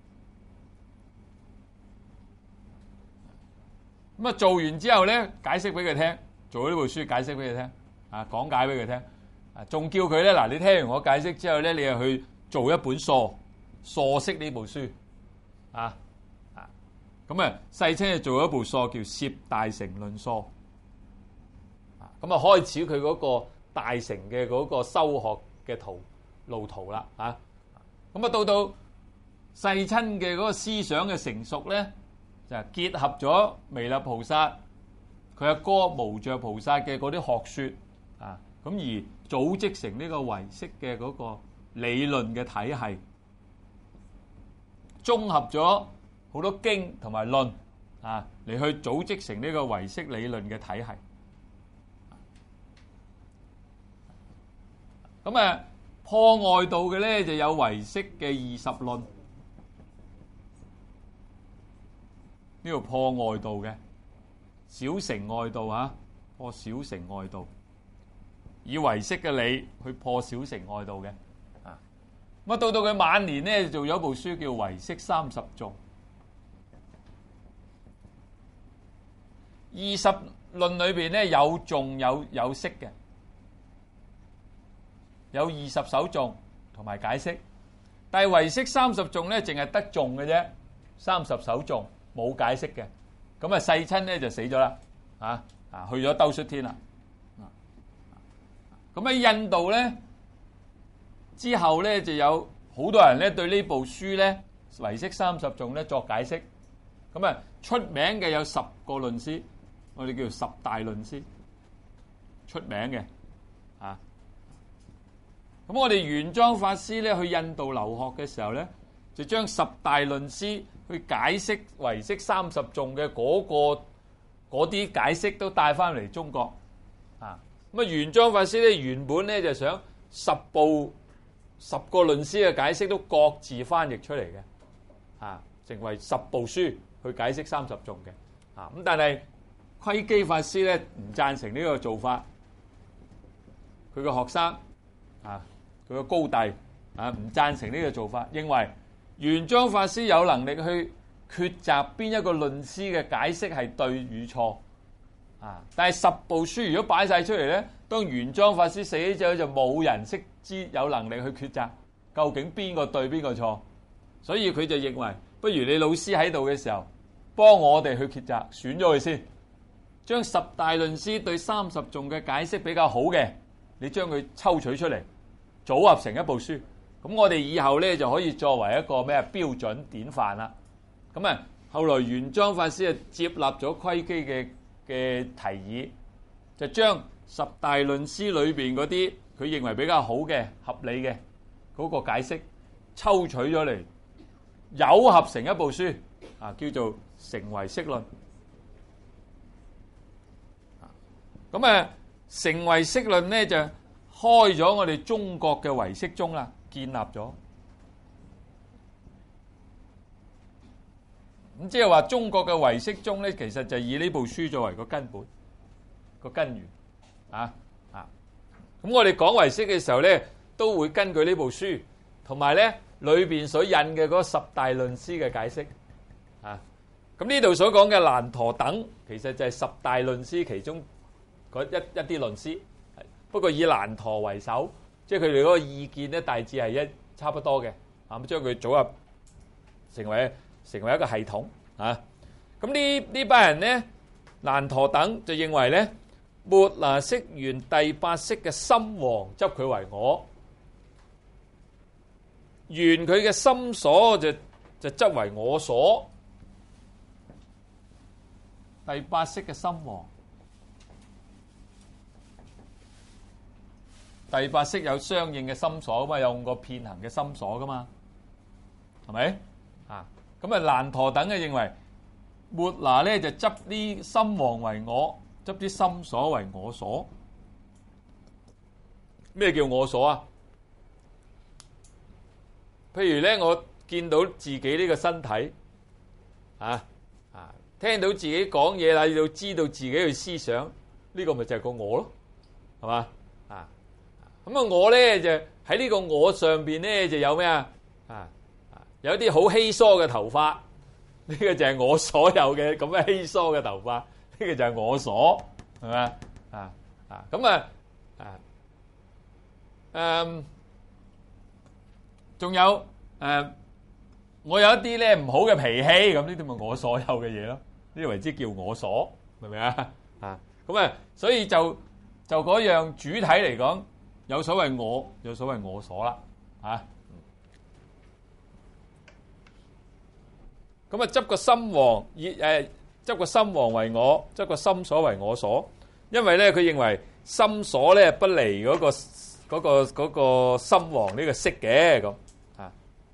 S2: 咁啊做完之後咧，解釋俾佢聽，做咗呢部書解釋俾佢聽，啊講解俾佢聽，啊仲叫佢咧嗱，你聽完我解釋之後咧，你又去做一本疏疏釋呢部書。啊啊，咁啊，世親就做咗一部疏叫《攝大乘論疏》，啊，咁啊開始佢嗰個大乘嘅嗰個修學嘅途路途啦，啊，咁啊到到世親嘅嗰個思想嘅成熟咧，就係結合咗彌勒菩薩佢阿哥無著菩薩嘅嗰啲學說，啊，咁而組織成呢個唯識嘅嗰個理論嘅體系。綜合咗好多經同埋論啊，嚟去組織成呢個唯識理論嘅體系。咁啊，破外道嘅咧就有唯識嘅二十論，呢度破外道嘅小乘外道嚇，破小乘外道，以唯識嘅理去破小乘外道嘅。咁啊，到到佢晚年咧，做咗部書叫《唯識三十頌》。二十論裏邊咧有頌有有釋嘅，有二十首頌同埋解釋。但係唯識三十頌咧，淨係得頌嘅啫，三十首頌冇解釋嘅。咁啊，世親咧就死咗啦，啊啊，去咗兜率天啦。咁喺印度咧。之後咧就有好多人咧對呢部書咧唯識三十頌咧作解釋，咁啊出名嘅有十個論師，我哋叫做十大論師，出名嘅啊。咁我哋玄奘法師咧去印度留學嘅時候咧，就將十大論師去解釋唯識三十頌嘅嗰個嗰啲解釋都帶翻嚟中國啊。咁啊玄奘法師咧原本咧就想十部。十個論師嘅解釋都各自翻譯出嚟嘅，啊，成為十部書，
S1: 去解釋三十頌嘅。啊，咁但係窺基法師咧唔贊成呢個做法，佢個學生啊，佢個高弟啊唔贊成呢個做法，認為玄奘法師有能力去抉擇邊一個論師嘅解釋係對與錯啊！但係十部書如果擺晒出嚟咧，當玄奘法師死咗之後，就冇人識知有能力去抉擇究竟邊個對邊個錯，所以佢就認為，不如你老師喺度嘅時候，幫我哋去抉擇，選咗佢先，將十大論師對三十頌嘅解釋比較好嘅，你將佢抽取出嚟，組合成一部書，咁我哋以後咧就可以作為一個咩標準典範啦。咁啊，後來玄奘法師啊接納咗窺基嘅嘅提議，就將十大論師裏邊嗰啲佢認為比較好嘅、合理嘅嗰個解釋抽取咗嚟，糅合成一部書啊，叫做《成唯識論》。咁啊，《成唯識論》咧就開咗我哋中國嘅唯識宗啦，建立咗。咁即係話中國嘅唯識宗咧，其實就以呢部書作為個根本、個根源啊啊！咁我哋講唯識嘅時候咧，都會根據呢部書，同埋咧裏邊所引嘅嗰十大論師嘅解釋啊。咁呢度所講嘅難陀等，其實就係十大論師其中嗰一一啲論師，不過以難陀為首，即係佢哋嗰個意見咧，大致係一差不多嘅啊。咁將佢組合成為。成為一個系統啊！咁呢呢班人咧，難陀等就認為咧，末那識緣第八識嘅心王執佢為我，緣佢嘅心所就就執為我所。第八識嘅心王，第八識有相應嘅心所噶嘛，有個遍行嘅心所噶嘛，係咪啊？咁啊，難陀等嘅認為，末那咧就執啲心王為我，執啲心所為我所。咩叫我所啊？譬如咧，我見到自己呢個身體，啊啊，聽到自己講嘢啦，要知道自己嘅思想，呢個咪就係個我咯，係嘛啊？咁啊，我咧就喺呢個我上邊咧就有咩啊？啊！有啲好稀疏嘅頭髮，呢個就係我所有嘅咁嘅稀疏嘅頭髮，呢個就係我所，係咪啊？啊啊咁啊啊誒，仲有誒，我有一啲咧唔好嘅脾氣，咁呢啲咪我所有嘅嘢咯？呢啲為之叫我所，明唔明啊？啊咁啊，所以就就嗰樣主體嚟講，有所謂我，有所謂我所啦，啊。咁啊，執個心王以誒執個心王為我，執個心所為我所，因為咧佢認為心所咧不離嗰個嗰個嗰個心王呢個識嘅咁啊。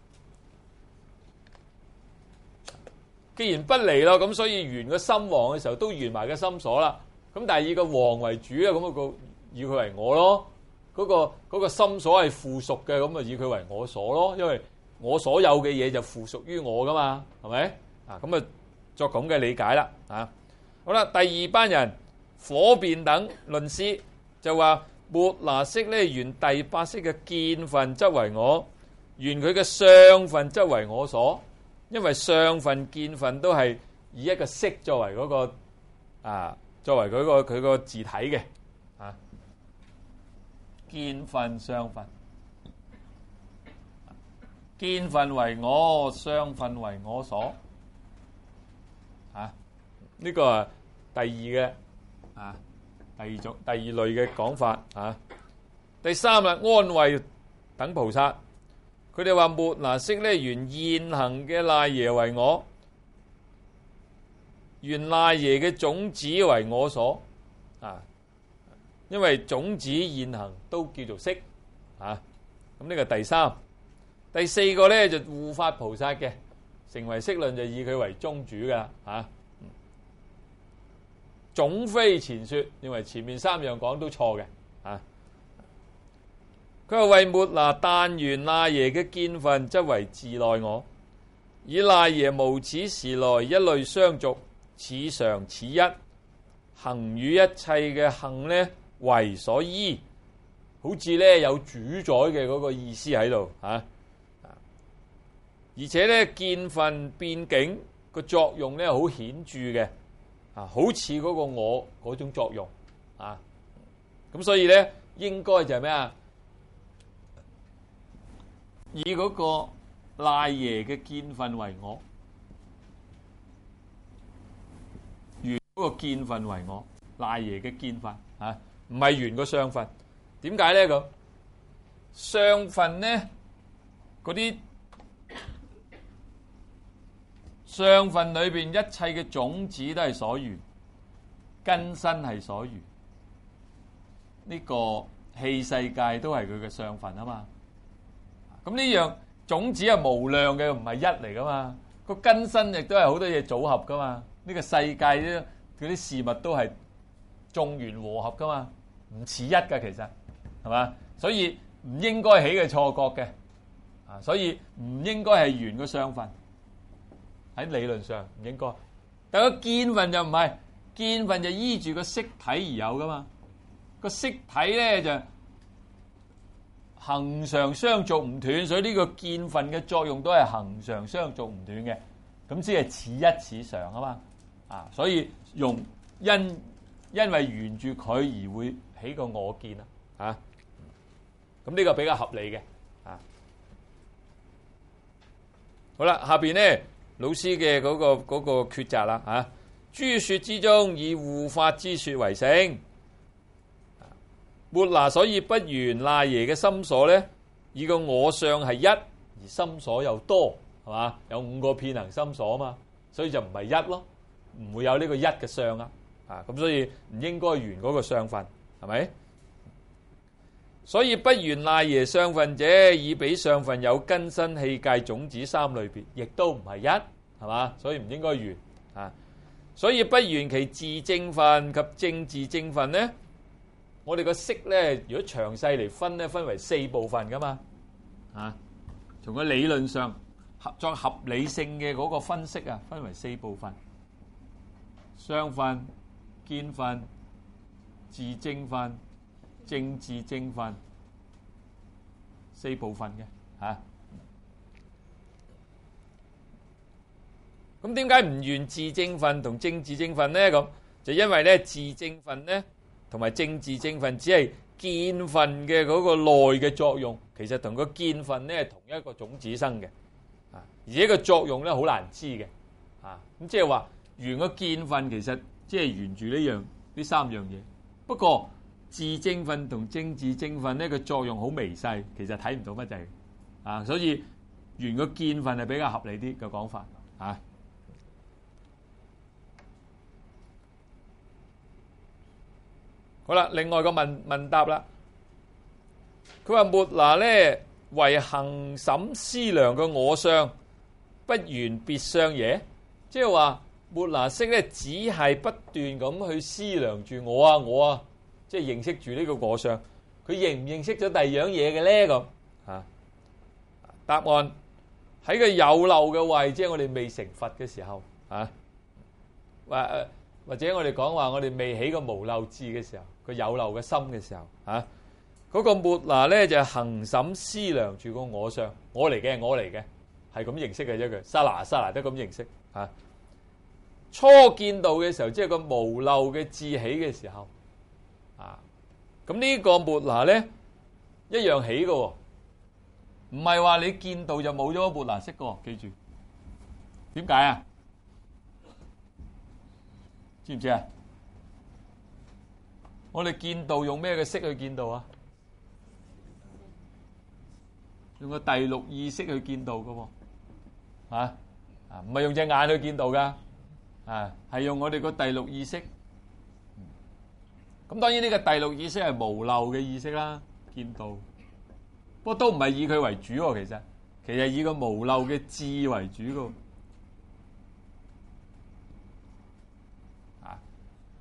S1: 既然不離咯，咁所以緣個心王嘅時候都緣埋個心所啦。咁但係以個王為主啊，咁啊個以佢為我咯。嗰個嗰個心所係附屬嘅，咁啊以佢為我所咯，因為我所有嘅嘢就附屬於我噶嘛，係咪啊？咁啊作咁嘅理解啦啊。好啦，第二班人火辯等論師就話末那識咧緣第八識嘅見分則為我，緣佢嘅相分則為我所，因為相分見分都係以一個識作為嗰個啊，作為佢個佢個字體嘅啊，見分相分。見分為我，相分為我所，啊，呢、這個係第二嘅啊，第二種第二類嘅講法啊。第三啦，安慧等菩薩，佢哋話末那識咧緣現行嘅賴耶為我，緣賴耶嘅種子為我所，啊，因為種子現行都叫做識，啊，咁呢個第三。第四個咧就護法菩薩嘅成唯識論就以佢為宗主噶吓，總非前說，認為前面三樣講都錯嘅啊。佢話為末那但緣賴耶嘅見分則為自內我，
S2: 以賴耶無始時來一類相續，此常此一，行與一切嘅行呢為所依，好似咧有主宰嘅嗰個意思喺度嚇。而且咧見分變境個作用咧好顯著嘅，啊，好似嗰個我嗰種作用啊。咁所以咧應該就係咩啊？以嗰個賴耶嘅見分為我，緣嗰個見分為我，賴耶嘅見分啊，唔係緣個相分。點解咧咁？相分咧嗰啲相分裏邊一切嘅種子都係所緣，根身係所緣，呢個器世界都係佢嘅相分啊嘛。咁呢樣種子係無量嘅，唔係一嚟噶嘛。個根身亦都係好多嘢組合噶嘛。呢個世界啲嗰啲事物都係眾緣和合噶嘛，唔似一噶，其實係嘛？所以唔應該起嘅錯覺嘅啊，所以唔應該係緣個相分。喺理論上唔應該，但個見分就唔係，見分就依住個色體而有噶嘛。個色體咧就恆常相續唔斷，所以呢個見分嘅作用都係恆常相續唔斷嘅，咁先係此一此常啊嘛。啊，所以用因因為緣住佢而會起個我見啊。嚇，咁呢個比較合理嘅啊。好啦，下邊咧。老師嘅嗰、那個嗰、那個抉擇啦嚇，諸說之中以護法之說為勝。末那所以不緣賴耶嘅心所咧，以個我相係一，而心所又多，係嘛？有五個遍行心所啊嘛，所以就唔係一咯，唔會有呢個一嘅相啊。啊，咁所以唔應該緣嗰個相分，係咪？所以不緣賴耶相分者，以彼相分有根身器界種子三類別，亦都唔係一，係嘛？所以唔應該緣啊。所以不緣其自證分及正自證分呢，我哋個識咧，如果詳細嚟分咧，分為四部分噶嘛。啊，從個理論上合作合理性嘅嗰個分析啊，分為四部分：相分、見分、自證分、正自證分，四部分嘅嚇。咁點解唔緣自證分同正自證分咧？咁就因為咧自證分咧同埋正自證分只係見分嘅嗰個內嘅作用，其實同個見分咧係同一個種子生嘅啊，而且個作用咧好難知嘅啊。咁即係話緣個見分其實即係緣住呢樣呢三樣嘢，不過自證分同正自證分呢個作用好微細，其實睇唔到乜滯啊，所以緣個見分係比較合理啲嘅講法啊。好啦，另外個問問答啦，佢話末那咧為行審思量嘅我相，不緣別相耶？即係話末那識咧只係不斷咁去思量住我啊我啊。即係認識住呢個我相，佢認唔認識咗第二樣嘢嘅咧？咁啊，答案喺個有漏嘅位，即係我哋未成佛嘅時候啊，或或者我哋講話我哋未起個無漏智嘅時候，個有漏嘅心嘅時候啊，嗰個末那咧就係行審思量住個我相，我嚟嘅，我嚟嘅，係咁認識嘅啫。佢剎那剎那都咁認識啊。初見道嘅時候，即係個無漏嘅智起嘅時候。啊，咁呢個末那咧一樣起嘅，唔係話你見道就冇咗末那識嘅，記住。點解啊？知唔知啊？我哋見道用咩嘅識去見道啊？用個第六意識去見道嘅喎，啊啊，唔係用隻眼去見道噶，啊，係用我哋個第六意識。咁當然呢個第六意識係無漏嘅意識啦，見道，不過都唔係以佢為主喎。其實其實以個無漏嘅智為主嘅，啊，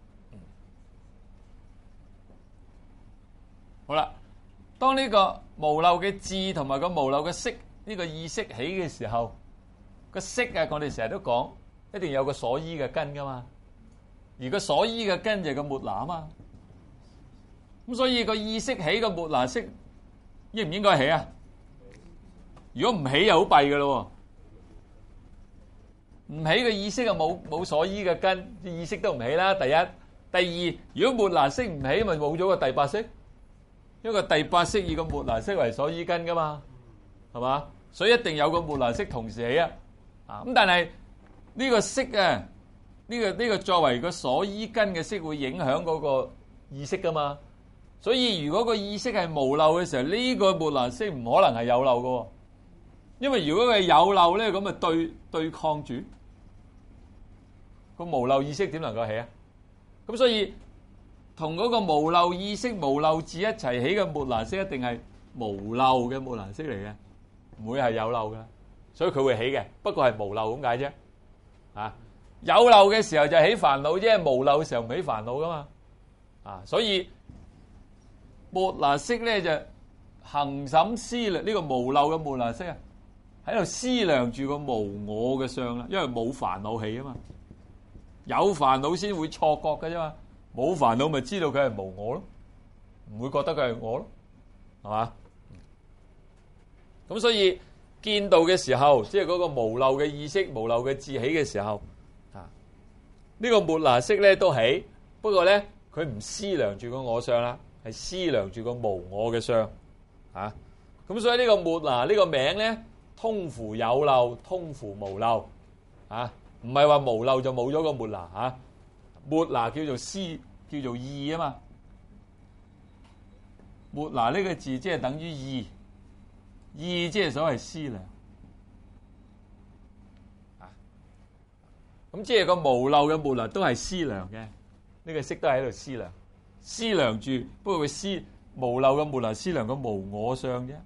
S2: 好啦，當呢個無漏嘅智同埋個無漏嘅識呢個意識起嘅時候，
S1: 個色啊，我哋成日都講，一定有個所依嘅根噶嘛。而個所依嘅根就係個末那啊嘛。咁所以個意識起個末那識應唔應該起啊？如果唔起又好弊噶咯。唔起個意識就冇冇所依嘅根，意識都唔起啦。第一，第二，如果末那識唔起，咪冇咗個第八識。因為個第八識以個末那識為所依根噶嘛，係嘛？所以一定有個末那識同時起啊。啊咁，但係呢個識啊，呢個呢個作為個所依根嘅識，會影響嗰個意識噶嘛。所以如果個意識係無漏嘅時候，呢個末那識唔可能係有漏噶。因為如果佢係有漏咧，咁咪對對抗住個無漏意識點能夠起啊？咁所以同嗰個無漏意識、無漏智一齊起嘅末那識，一定係無漏嘅末那識嚟嘅，唔會係有漏噶。所以佢會起嘅，不過係無漏咁解啫。啊，有漏嘅時候就起煩惱啫，無漏嘅時候唔起煩惱噶嘛。啊，所以末那識咧就恆審思量呢個無漏嘅末那識啊，喺度思量住個無我嘅相啦，因為冇煩惱起啊嘛。有煩惱先會錯覺嘅啫嘛，冇煩惱咪知道佢係無我咯，唔會覺得佢係我咯，係嘛？咁所以見道嘅時候，即係嗰個無漏嘅意識、無漏嘅智起嘅時候，啊，呢個末那識咧都起，不過咧佢唔思量住個我相啦，係思量住個無我嘅相，啊，咁所以呢個末那呢個名咧，通乎有漏，通乎無漏，啊。唔係話無漏就冇咗個末那嚇，末那叫做思，叫做意啊嘛。末那呢個字即係等於意，意即係所謂思量。啊，咁即係個無漏嘅末那都係思量嘅，呢、這個識都喺度思量，思量住。不過佢思無漏嘅末那思量個無我相啫。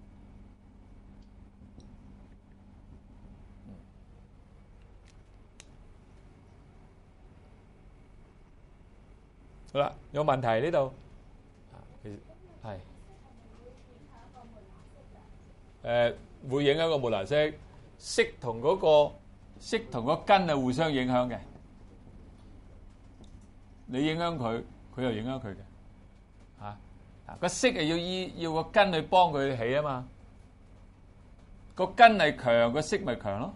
S1: 好啦，有問題呢度？係誒會影響個末那識，識同嗰個識同個根係互相影響嘅。你影響佢，佢又影響佢嘅。嚇啊個識係要依要個根去幫佢起啊嘛。個根係強，個識咪強咯。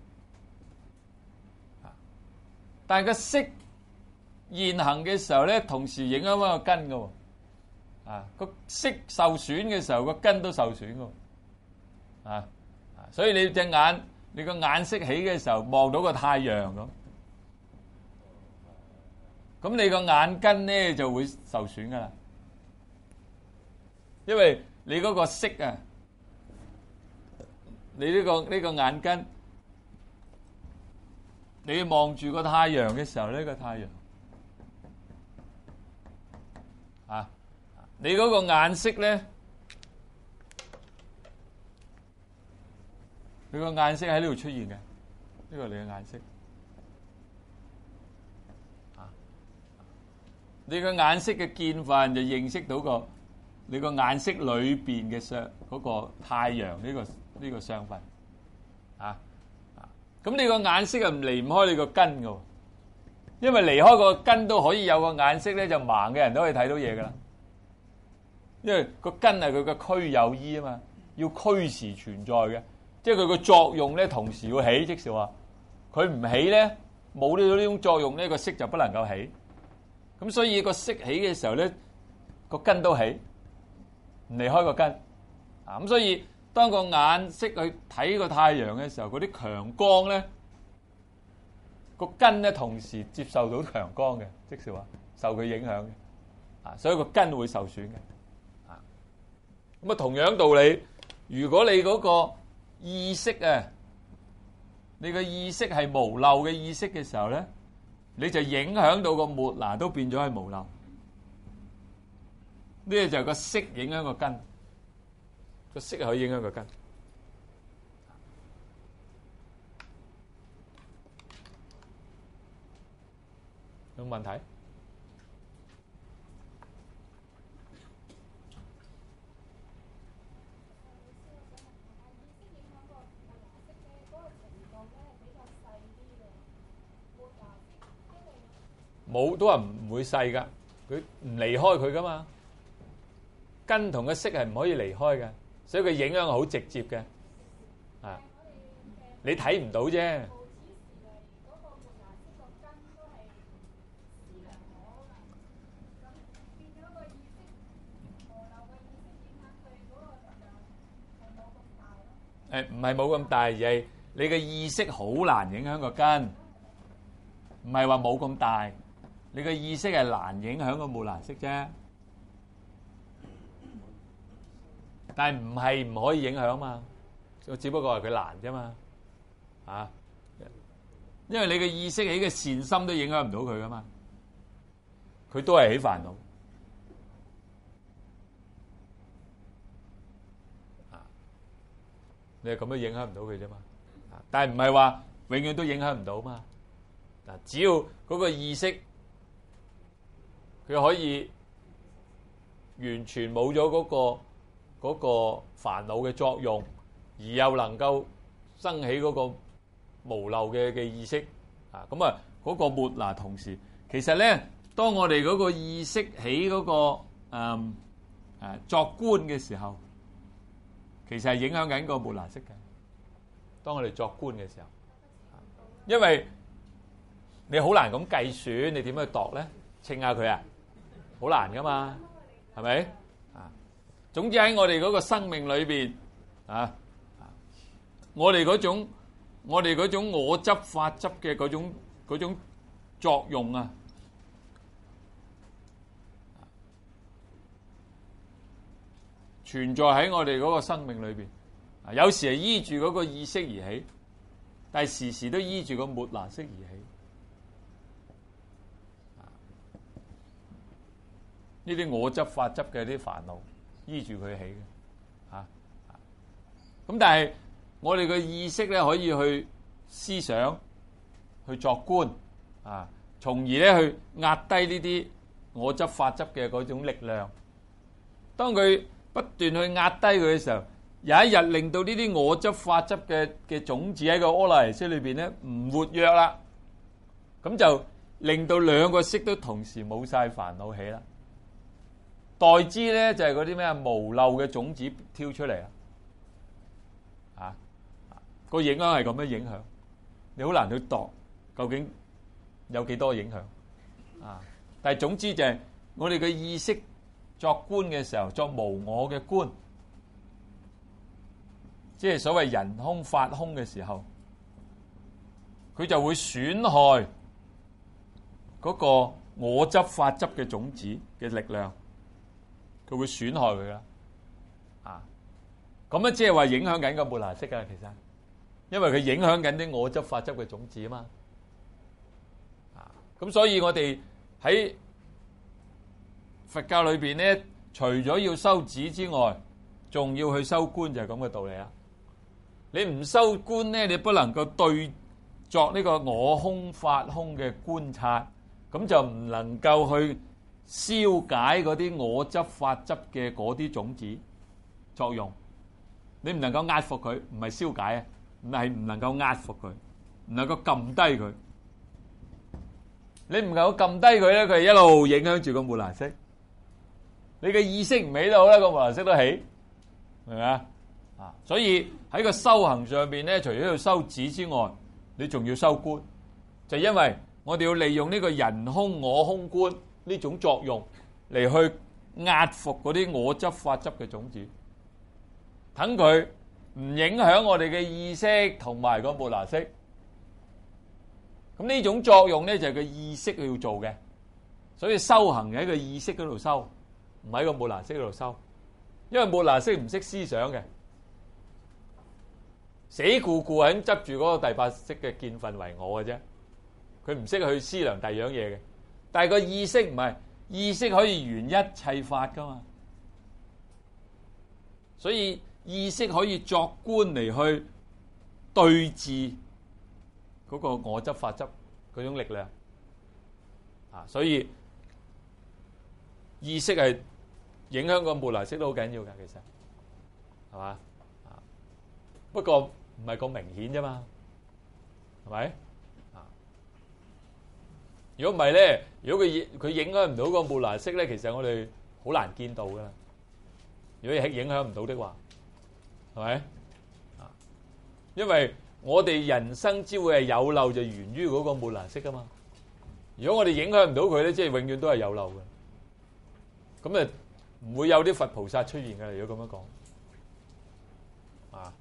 S1: 但係個識現行嘅時候咧，同時影響翻個根嘅喎，啊個識受損嘅時候，個根都受損嘅，啊，所以你隻眼，你個眼識起嘅時候，望到個太陽咁，咁你個眼根咧就會受損噶啦，因為你嗰個識啊，你呢個呢個眼根，你望住個太陽嘅時候，呢個太陽。啊！你嗰個眼識咧，你個眼識喺呢度出現嘅，呢個你嘅眼識。啊！你個眼識嘅見分就認識到個你個眼識裏邊嘅相嗰個太陽呢個呢個相分。啊！咁你個眼識係唔離唔開你個根㗎。因為離開個根都可以有個眼識咧，就盲嘅人都可以睇到嘢噶啦。因為個根係佢嘅俱有依啊嘛，要俱時存在嘅，即係佢個作用咧同時要起，即是話佢唔起咧，冇呢呢種作用咧，個識就不能夠起。咁所以個識起嘅時候咧，個根都起，唔離開個根。啊咁所以當個眼識去睇個太陽嘅時候，嗰啲強光咧。個根咧同時接受到強光嘅，即是話受佢影響嘅，啊，所以個根會受損嘅，啊，咁啊同樣道理，如果你嗰個意識啊，你個意識係無漏嘅意識嘅時候咧，你就影響到個末那都變咗係無漏，呢個就係個識影響個根，個識可以影響個根。有問題？
S2: 冇都話唔會細㗎，佢唔離開佢㗎嘛。根同個色係唔可以離開嘅，所以佢影響好直接嘅。啊，你睇唔到啫。誒唔係冇咁大，而係你嘅意識好難影響個根，唔係話冇咁大，你嘅意識係難影響個木蘭色啫。但係唔係唔可以影響嘛？只不過係佢難啫嘛，啊！因為你嘅意識起嘅善心都影響唔到佢噶嘛，佢都係起煩惱。你係咁樣影響唔到佢啫嘛，但係唔係話永遠都影響唔到嘛？嗱，只要嗰個意識佢可以完全冇咗嗰個嗰個煩惱嘅作用，而又能夠生起嗰個無漏嘅嘅意識啊，咁啊嗰個末那同時，其實咧，當我哋嗰個意識起嗰個誒誒作觀嘅時候。其實係影響緊個末那識嘅。當我哋作觀嘅時候，因為你好難咁計算，你點去度咧？稱下佢啊，好難噶嘛，係咪？啊，總之喺我哋嗰個生命裏邊啊，我哋嗰種我哋嗰種我執法執嘅嗰種嗰種作用啊。存在喺我哋嗰個生命裏邊，啊，有時係依住嗰個意識而起，但係時時都依住個末那識而起。呢啲我執法執嘅啲煩惱，依住佢起嘅，嚇、啊。咁但係我哋嘅意識咧，可以去思想、去作觀，啊，從而咧去壓低呢啲我執法執嘅嗰種力量。當佢不斷去壓低佢嘅時候，有一日令到呢啲我執法執嘅嘅種子喺個阿賴耶識裏邊咧唔活躍啦，咁就令到兩個識都同時冇晒煩惱起啦。代之咧就係嗰啲咩無漏嘅種子挑出嚟啦，啊，個影響係咁樣影響，你好難去度究竟有幾多影響啊？但係總之就係我哋嘅意識作觀嘅時候，作無我嘅觀，即係所謂人空法空嘅時候，佢就會損害嗰個我執法執嘅種子嘅力量，佢會損害佢啦。啊，咁樣即係話影響緊個末那識啊，其實，因為佢影響緊啲我執法執嘅種子啊嘛。啊，咁所以我哋喺佛教裏邊咧，除咗要修止之外，仲要去修觀，就係咁嘅道理啦。你唔修觀咧，你不能夠對作呢個我空法空嘅觀察，咁就唔能夠去消解嗰啲我執法執嘅嗰啲種子作用。你唔能夠壓服佢，唔係消解啊，唔係唔能夠壓服佢，唔能夠撳低佢。你唔能夠撳低佢咧，佢係一路影響住個末那識。你嘅意識唔起到咧，個末那識都起，係咪啊？啊，所以喺個修行上邊咧，除咗要修止之外，你仲要修觀，就因為我哋要利用呢個人空我空觀呢種作用嚟去壓服嗰啲我執法執嘅種子，等佢唔影響我哋嘅意識同埋個末那識。咁呢種作用咧就係個意識要做嘅，所以修行喺個意識嗰度修。唔喺個末那識嗰度修，因為末那識唔識思想嘅，死固固喺執住嗰個第八識嘅見分為我嘅啫，佢唔識去思量第二樣嘢嘅。但係個意識唔係，意識可以緣一切法噶嘛，所以意識可以作觀嚟去對治嗰個我執法執嗰種力量啊，所以意識係影響個末那識都好緊要㗎，其實係嘛？啊，不過唔係咁明顯啫嘛，係咪？啊， 如果唔係咧，如果佢佢影響唔到個木蘭色咧，其實我哋好難見到噶。如果影響唔到的話，係咪？啊，因為我哋人生之會係有漏，就源於嗰個木蘭色噶嘛。如果我哋影響唔到佢咧，即係永遠都係有漏嘅。咁啊，唔會有啲佛菩薩出現嘅。如果咁樣講，啊，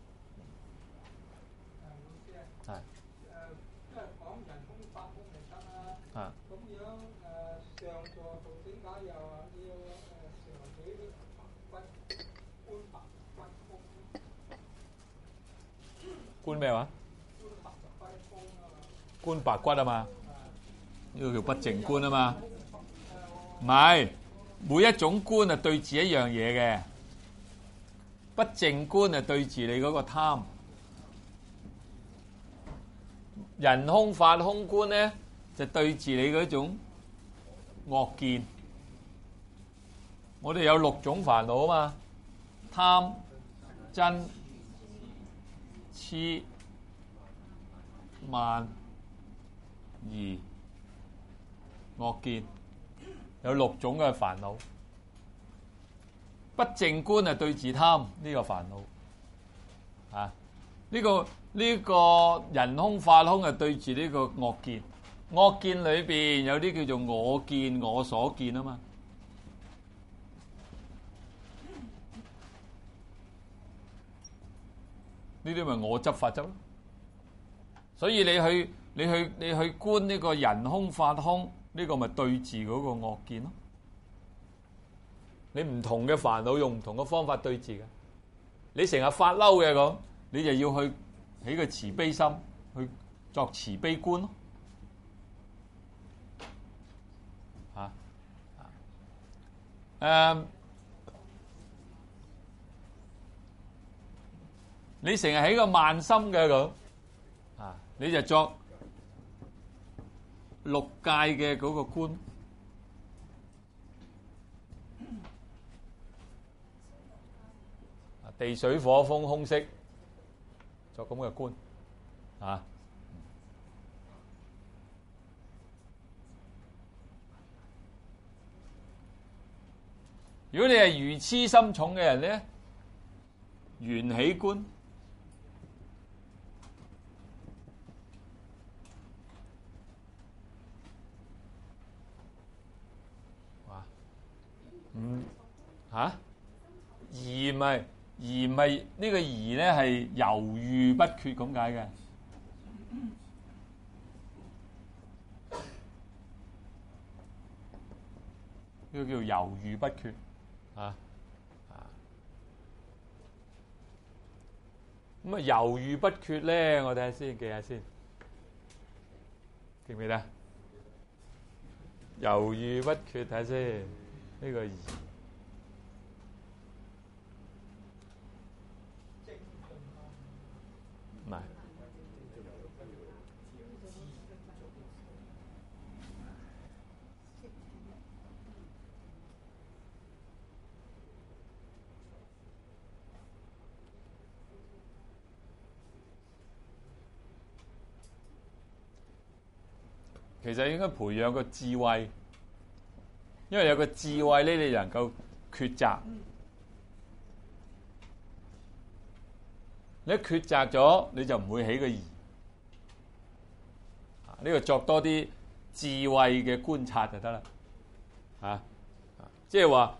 S2: 係。誒，
S3: 即係講人空法空嚟得啦。
S2: 啊。
S3: 咁樣誒上座部點解又話要誒常起啲白骨觀白骨空？
S2: 觀咩話？
S3: 觀白骨空啊嘛。
S2: 觀白骨啊嘛。呢個叫不淨觀啊嘛。唔係。每一種觀啊對治一樣嘢嘅，不淨觀啊對治你嗰個貪，人空法空觀咧就對治你嗰種惡見。我哋有六種煩惱啊嘛，貪、嗔、痴、慢、疑、惡見。有六種嘅煩惱，不淨觀係對治貪呢個煩惱，啊，呢個呢個人空法空係對治呢個惡見，惡見裏邊有啲叫做我見我所見啊嘛，呢啲咪我執法執咯，所以你去你去你去觀呢個人空法空。呢個咪對治嗰個惡見咯，你唔同嘅煩惱用唔同嘅方法對治嘅，你成日發嬲嘅咁，你就要去起個慈悲心，去作慈悲觀咯，嚇，誒，你成日起個慢心嘅咁，啊，你就作六界嘅嗰個觀，地水火風空色作咁嘅觀，啊，如果你係愚痴心重嘅人咧，緣起觀。嗯，嚇，疑咪疑咪呢個疑咧係猶豫不決咁解嘅，呢個叫猶豫不決，啊啊，咁啊猶豫不決咧，我睇下先，記下先，記唔記得？猶豫不決睇下先。呢個疑唔係，其實應該培養個智慧。因為有個智慧咧，你能夠抉擇。你一抉擇咗，你就唔會起個疑。呢個作多啲智慧嘅觀察就得啦。嚇，即係話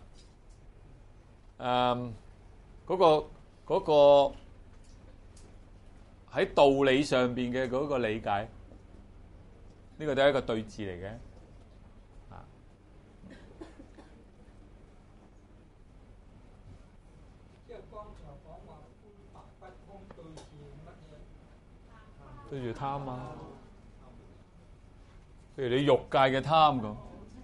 S2: 誒嗰個嗰個喺道理上邊嘅嗰個理解，呢個都係一個對治嚟嘅。對住貪啊，譬如你欲界嘅貪咁，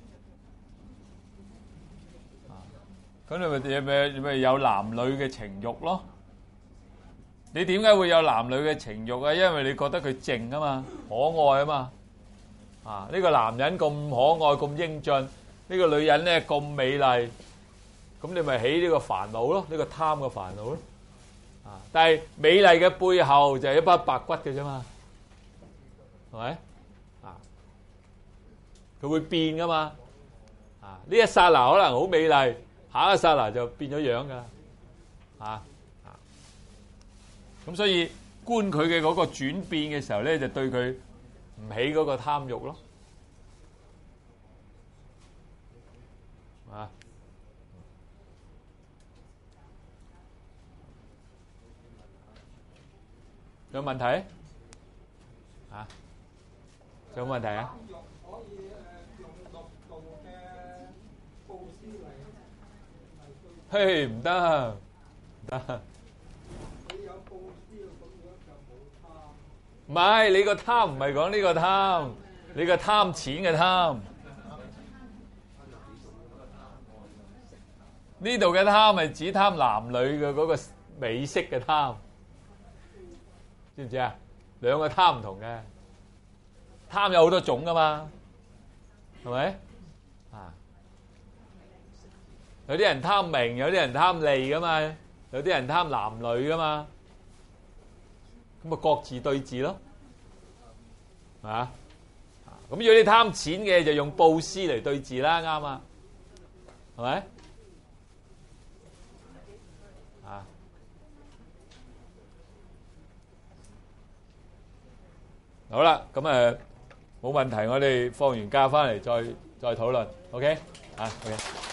S2: 咁你咪咪咪有男女嘅情欲咯。你點解會有男女嘅情欲啊？因為你覺得佢靜啊嘛，可愛啊嘛。啊，呢個男人咁可愛咁英俊，呢個女人咧咁美麗，咁你咪起呢個煩惱咯，呢個貪嘅煩惱咯。啊，但係美麗嘅背後就係一班白骨嘅啫嘛。係咪啊？
S1: 佢會變噶嘛。啊，呢一剎那可能好美麗，下一剎那就變咗樣噶啦。啊啊，咁所以觀佢嘅嗰個轉變嘅時候咧，就對佢唔起嗰個貪慾咯。啊，有問題？啊，有冇問題啊？
S3: 貪慾可以誒用六度嘅佈施嚟嚟對
S1: 嘿，唔得，唔得。
S3: 佢有佈施咁樣就冇貪。
S1: 唔係，你個貪唔係講呢個貪，你個貪錢嘅貪。呢度嘅貪係指貪男女嘅嗰個美色嘅貪，知唔知啊？兩個貪唔同嘅，貪有好多種噶嘛，係咪？啊，有啲人貪名，有啲人貪利噶嘛，有啲人貪男女噶嘛，咁咪各自對治咯，係嘛？咁如果你貪錢嘅，就用布施嚟對治啦，啱啊，係咪？啊，好啦，咁誒冇問題，我哋放完假翻嚟再再討論 ，OK？啊，OK。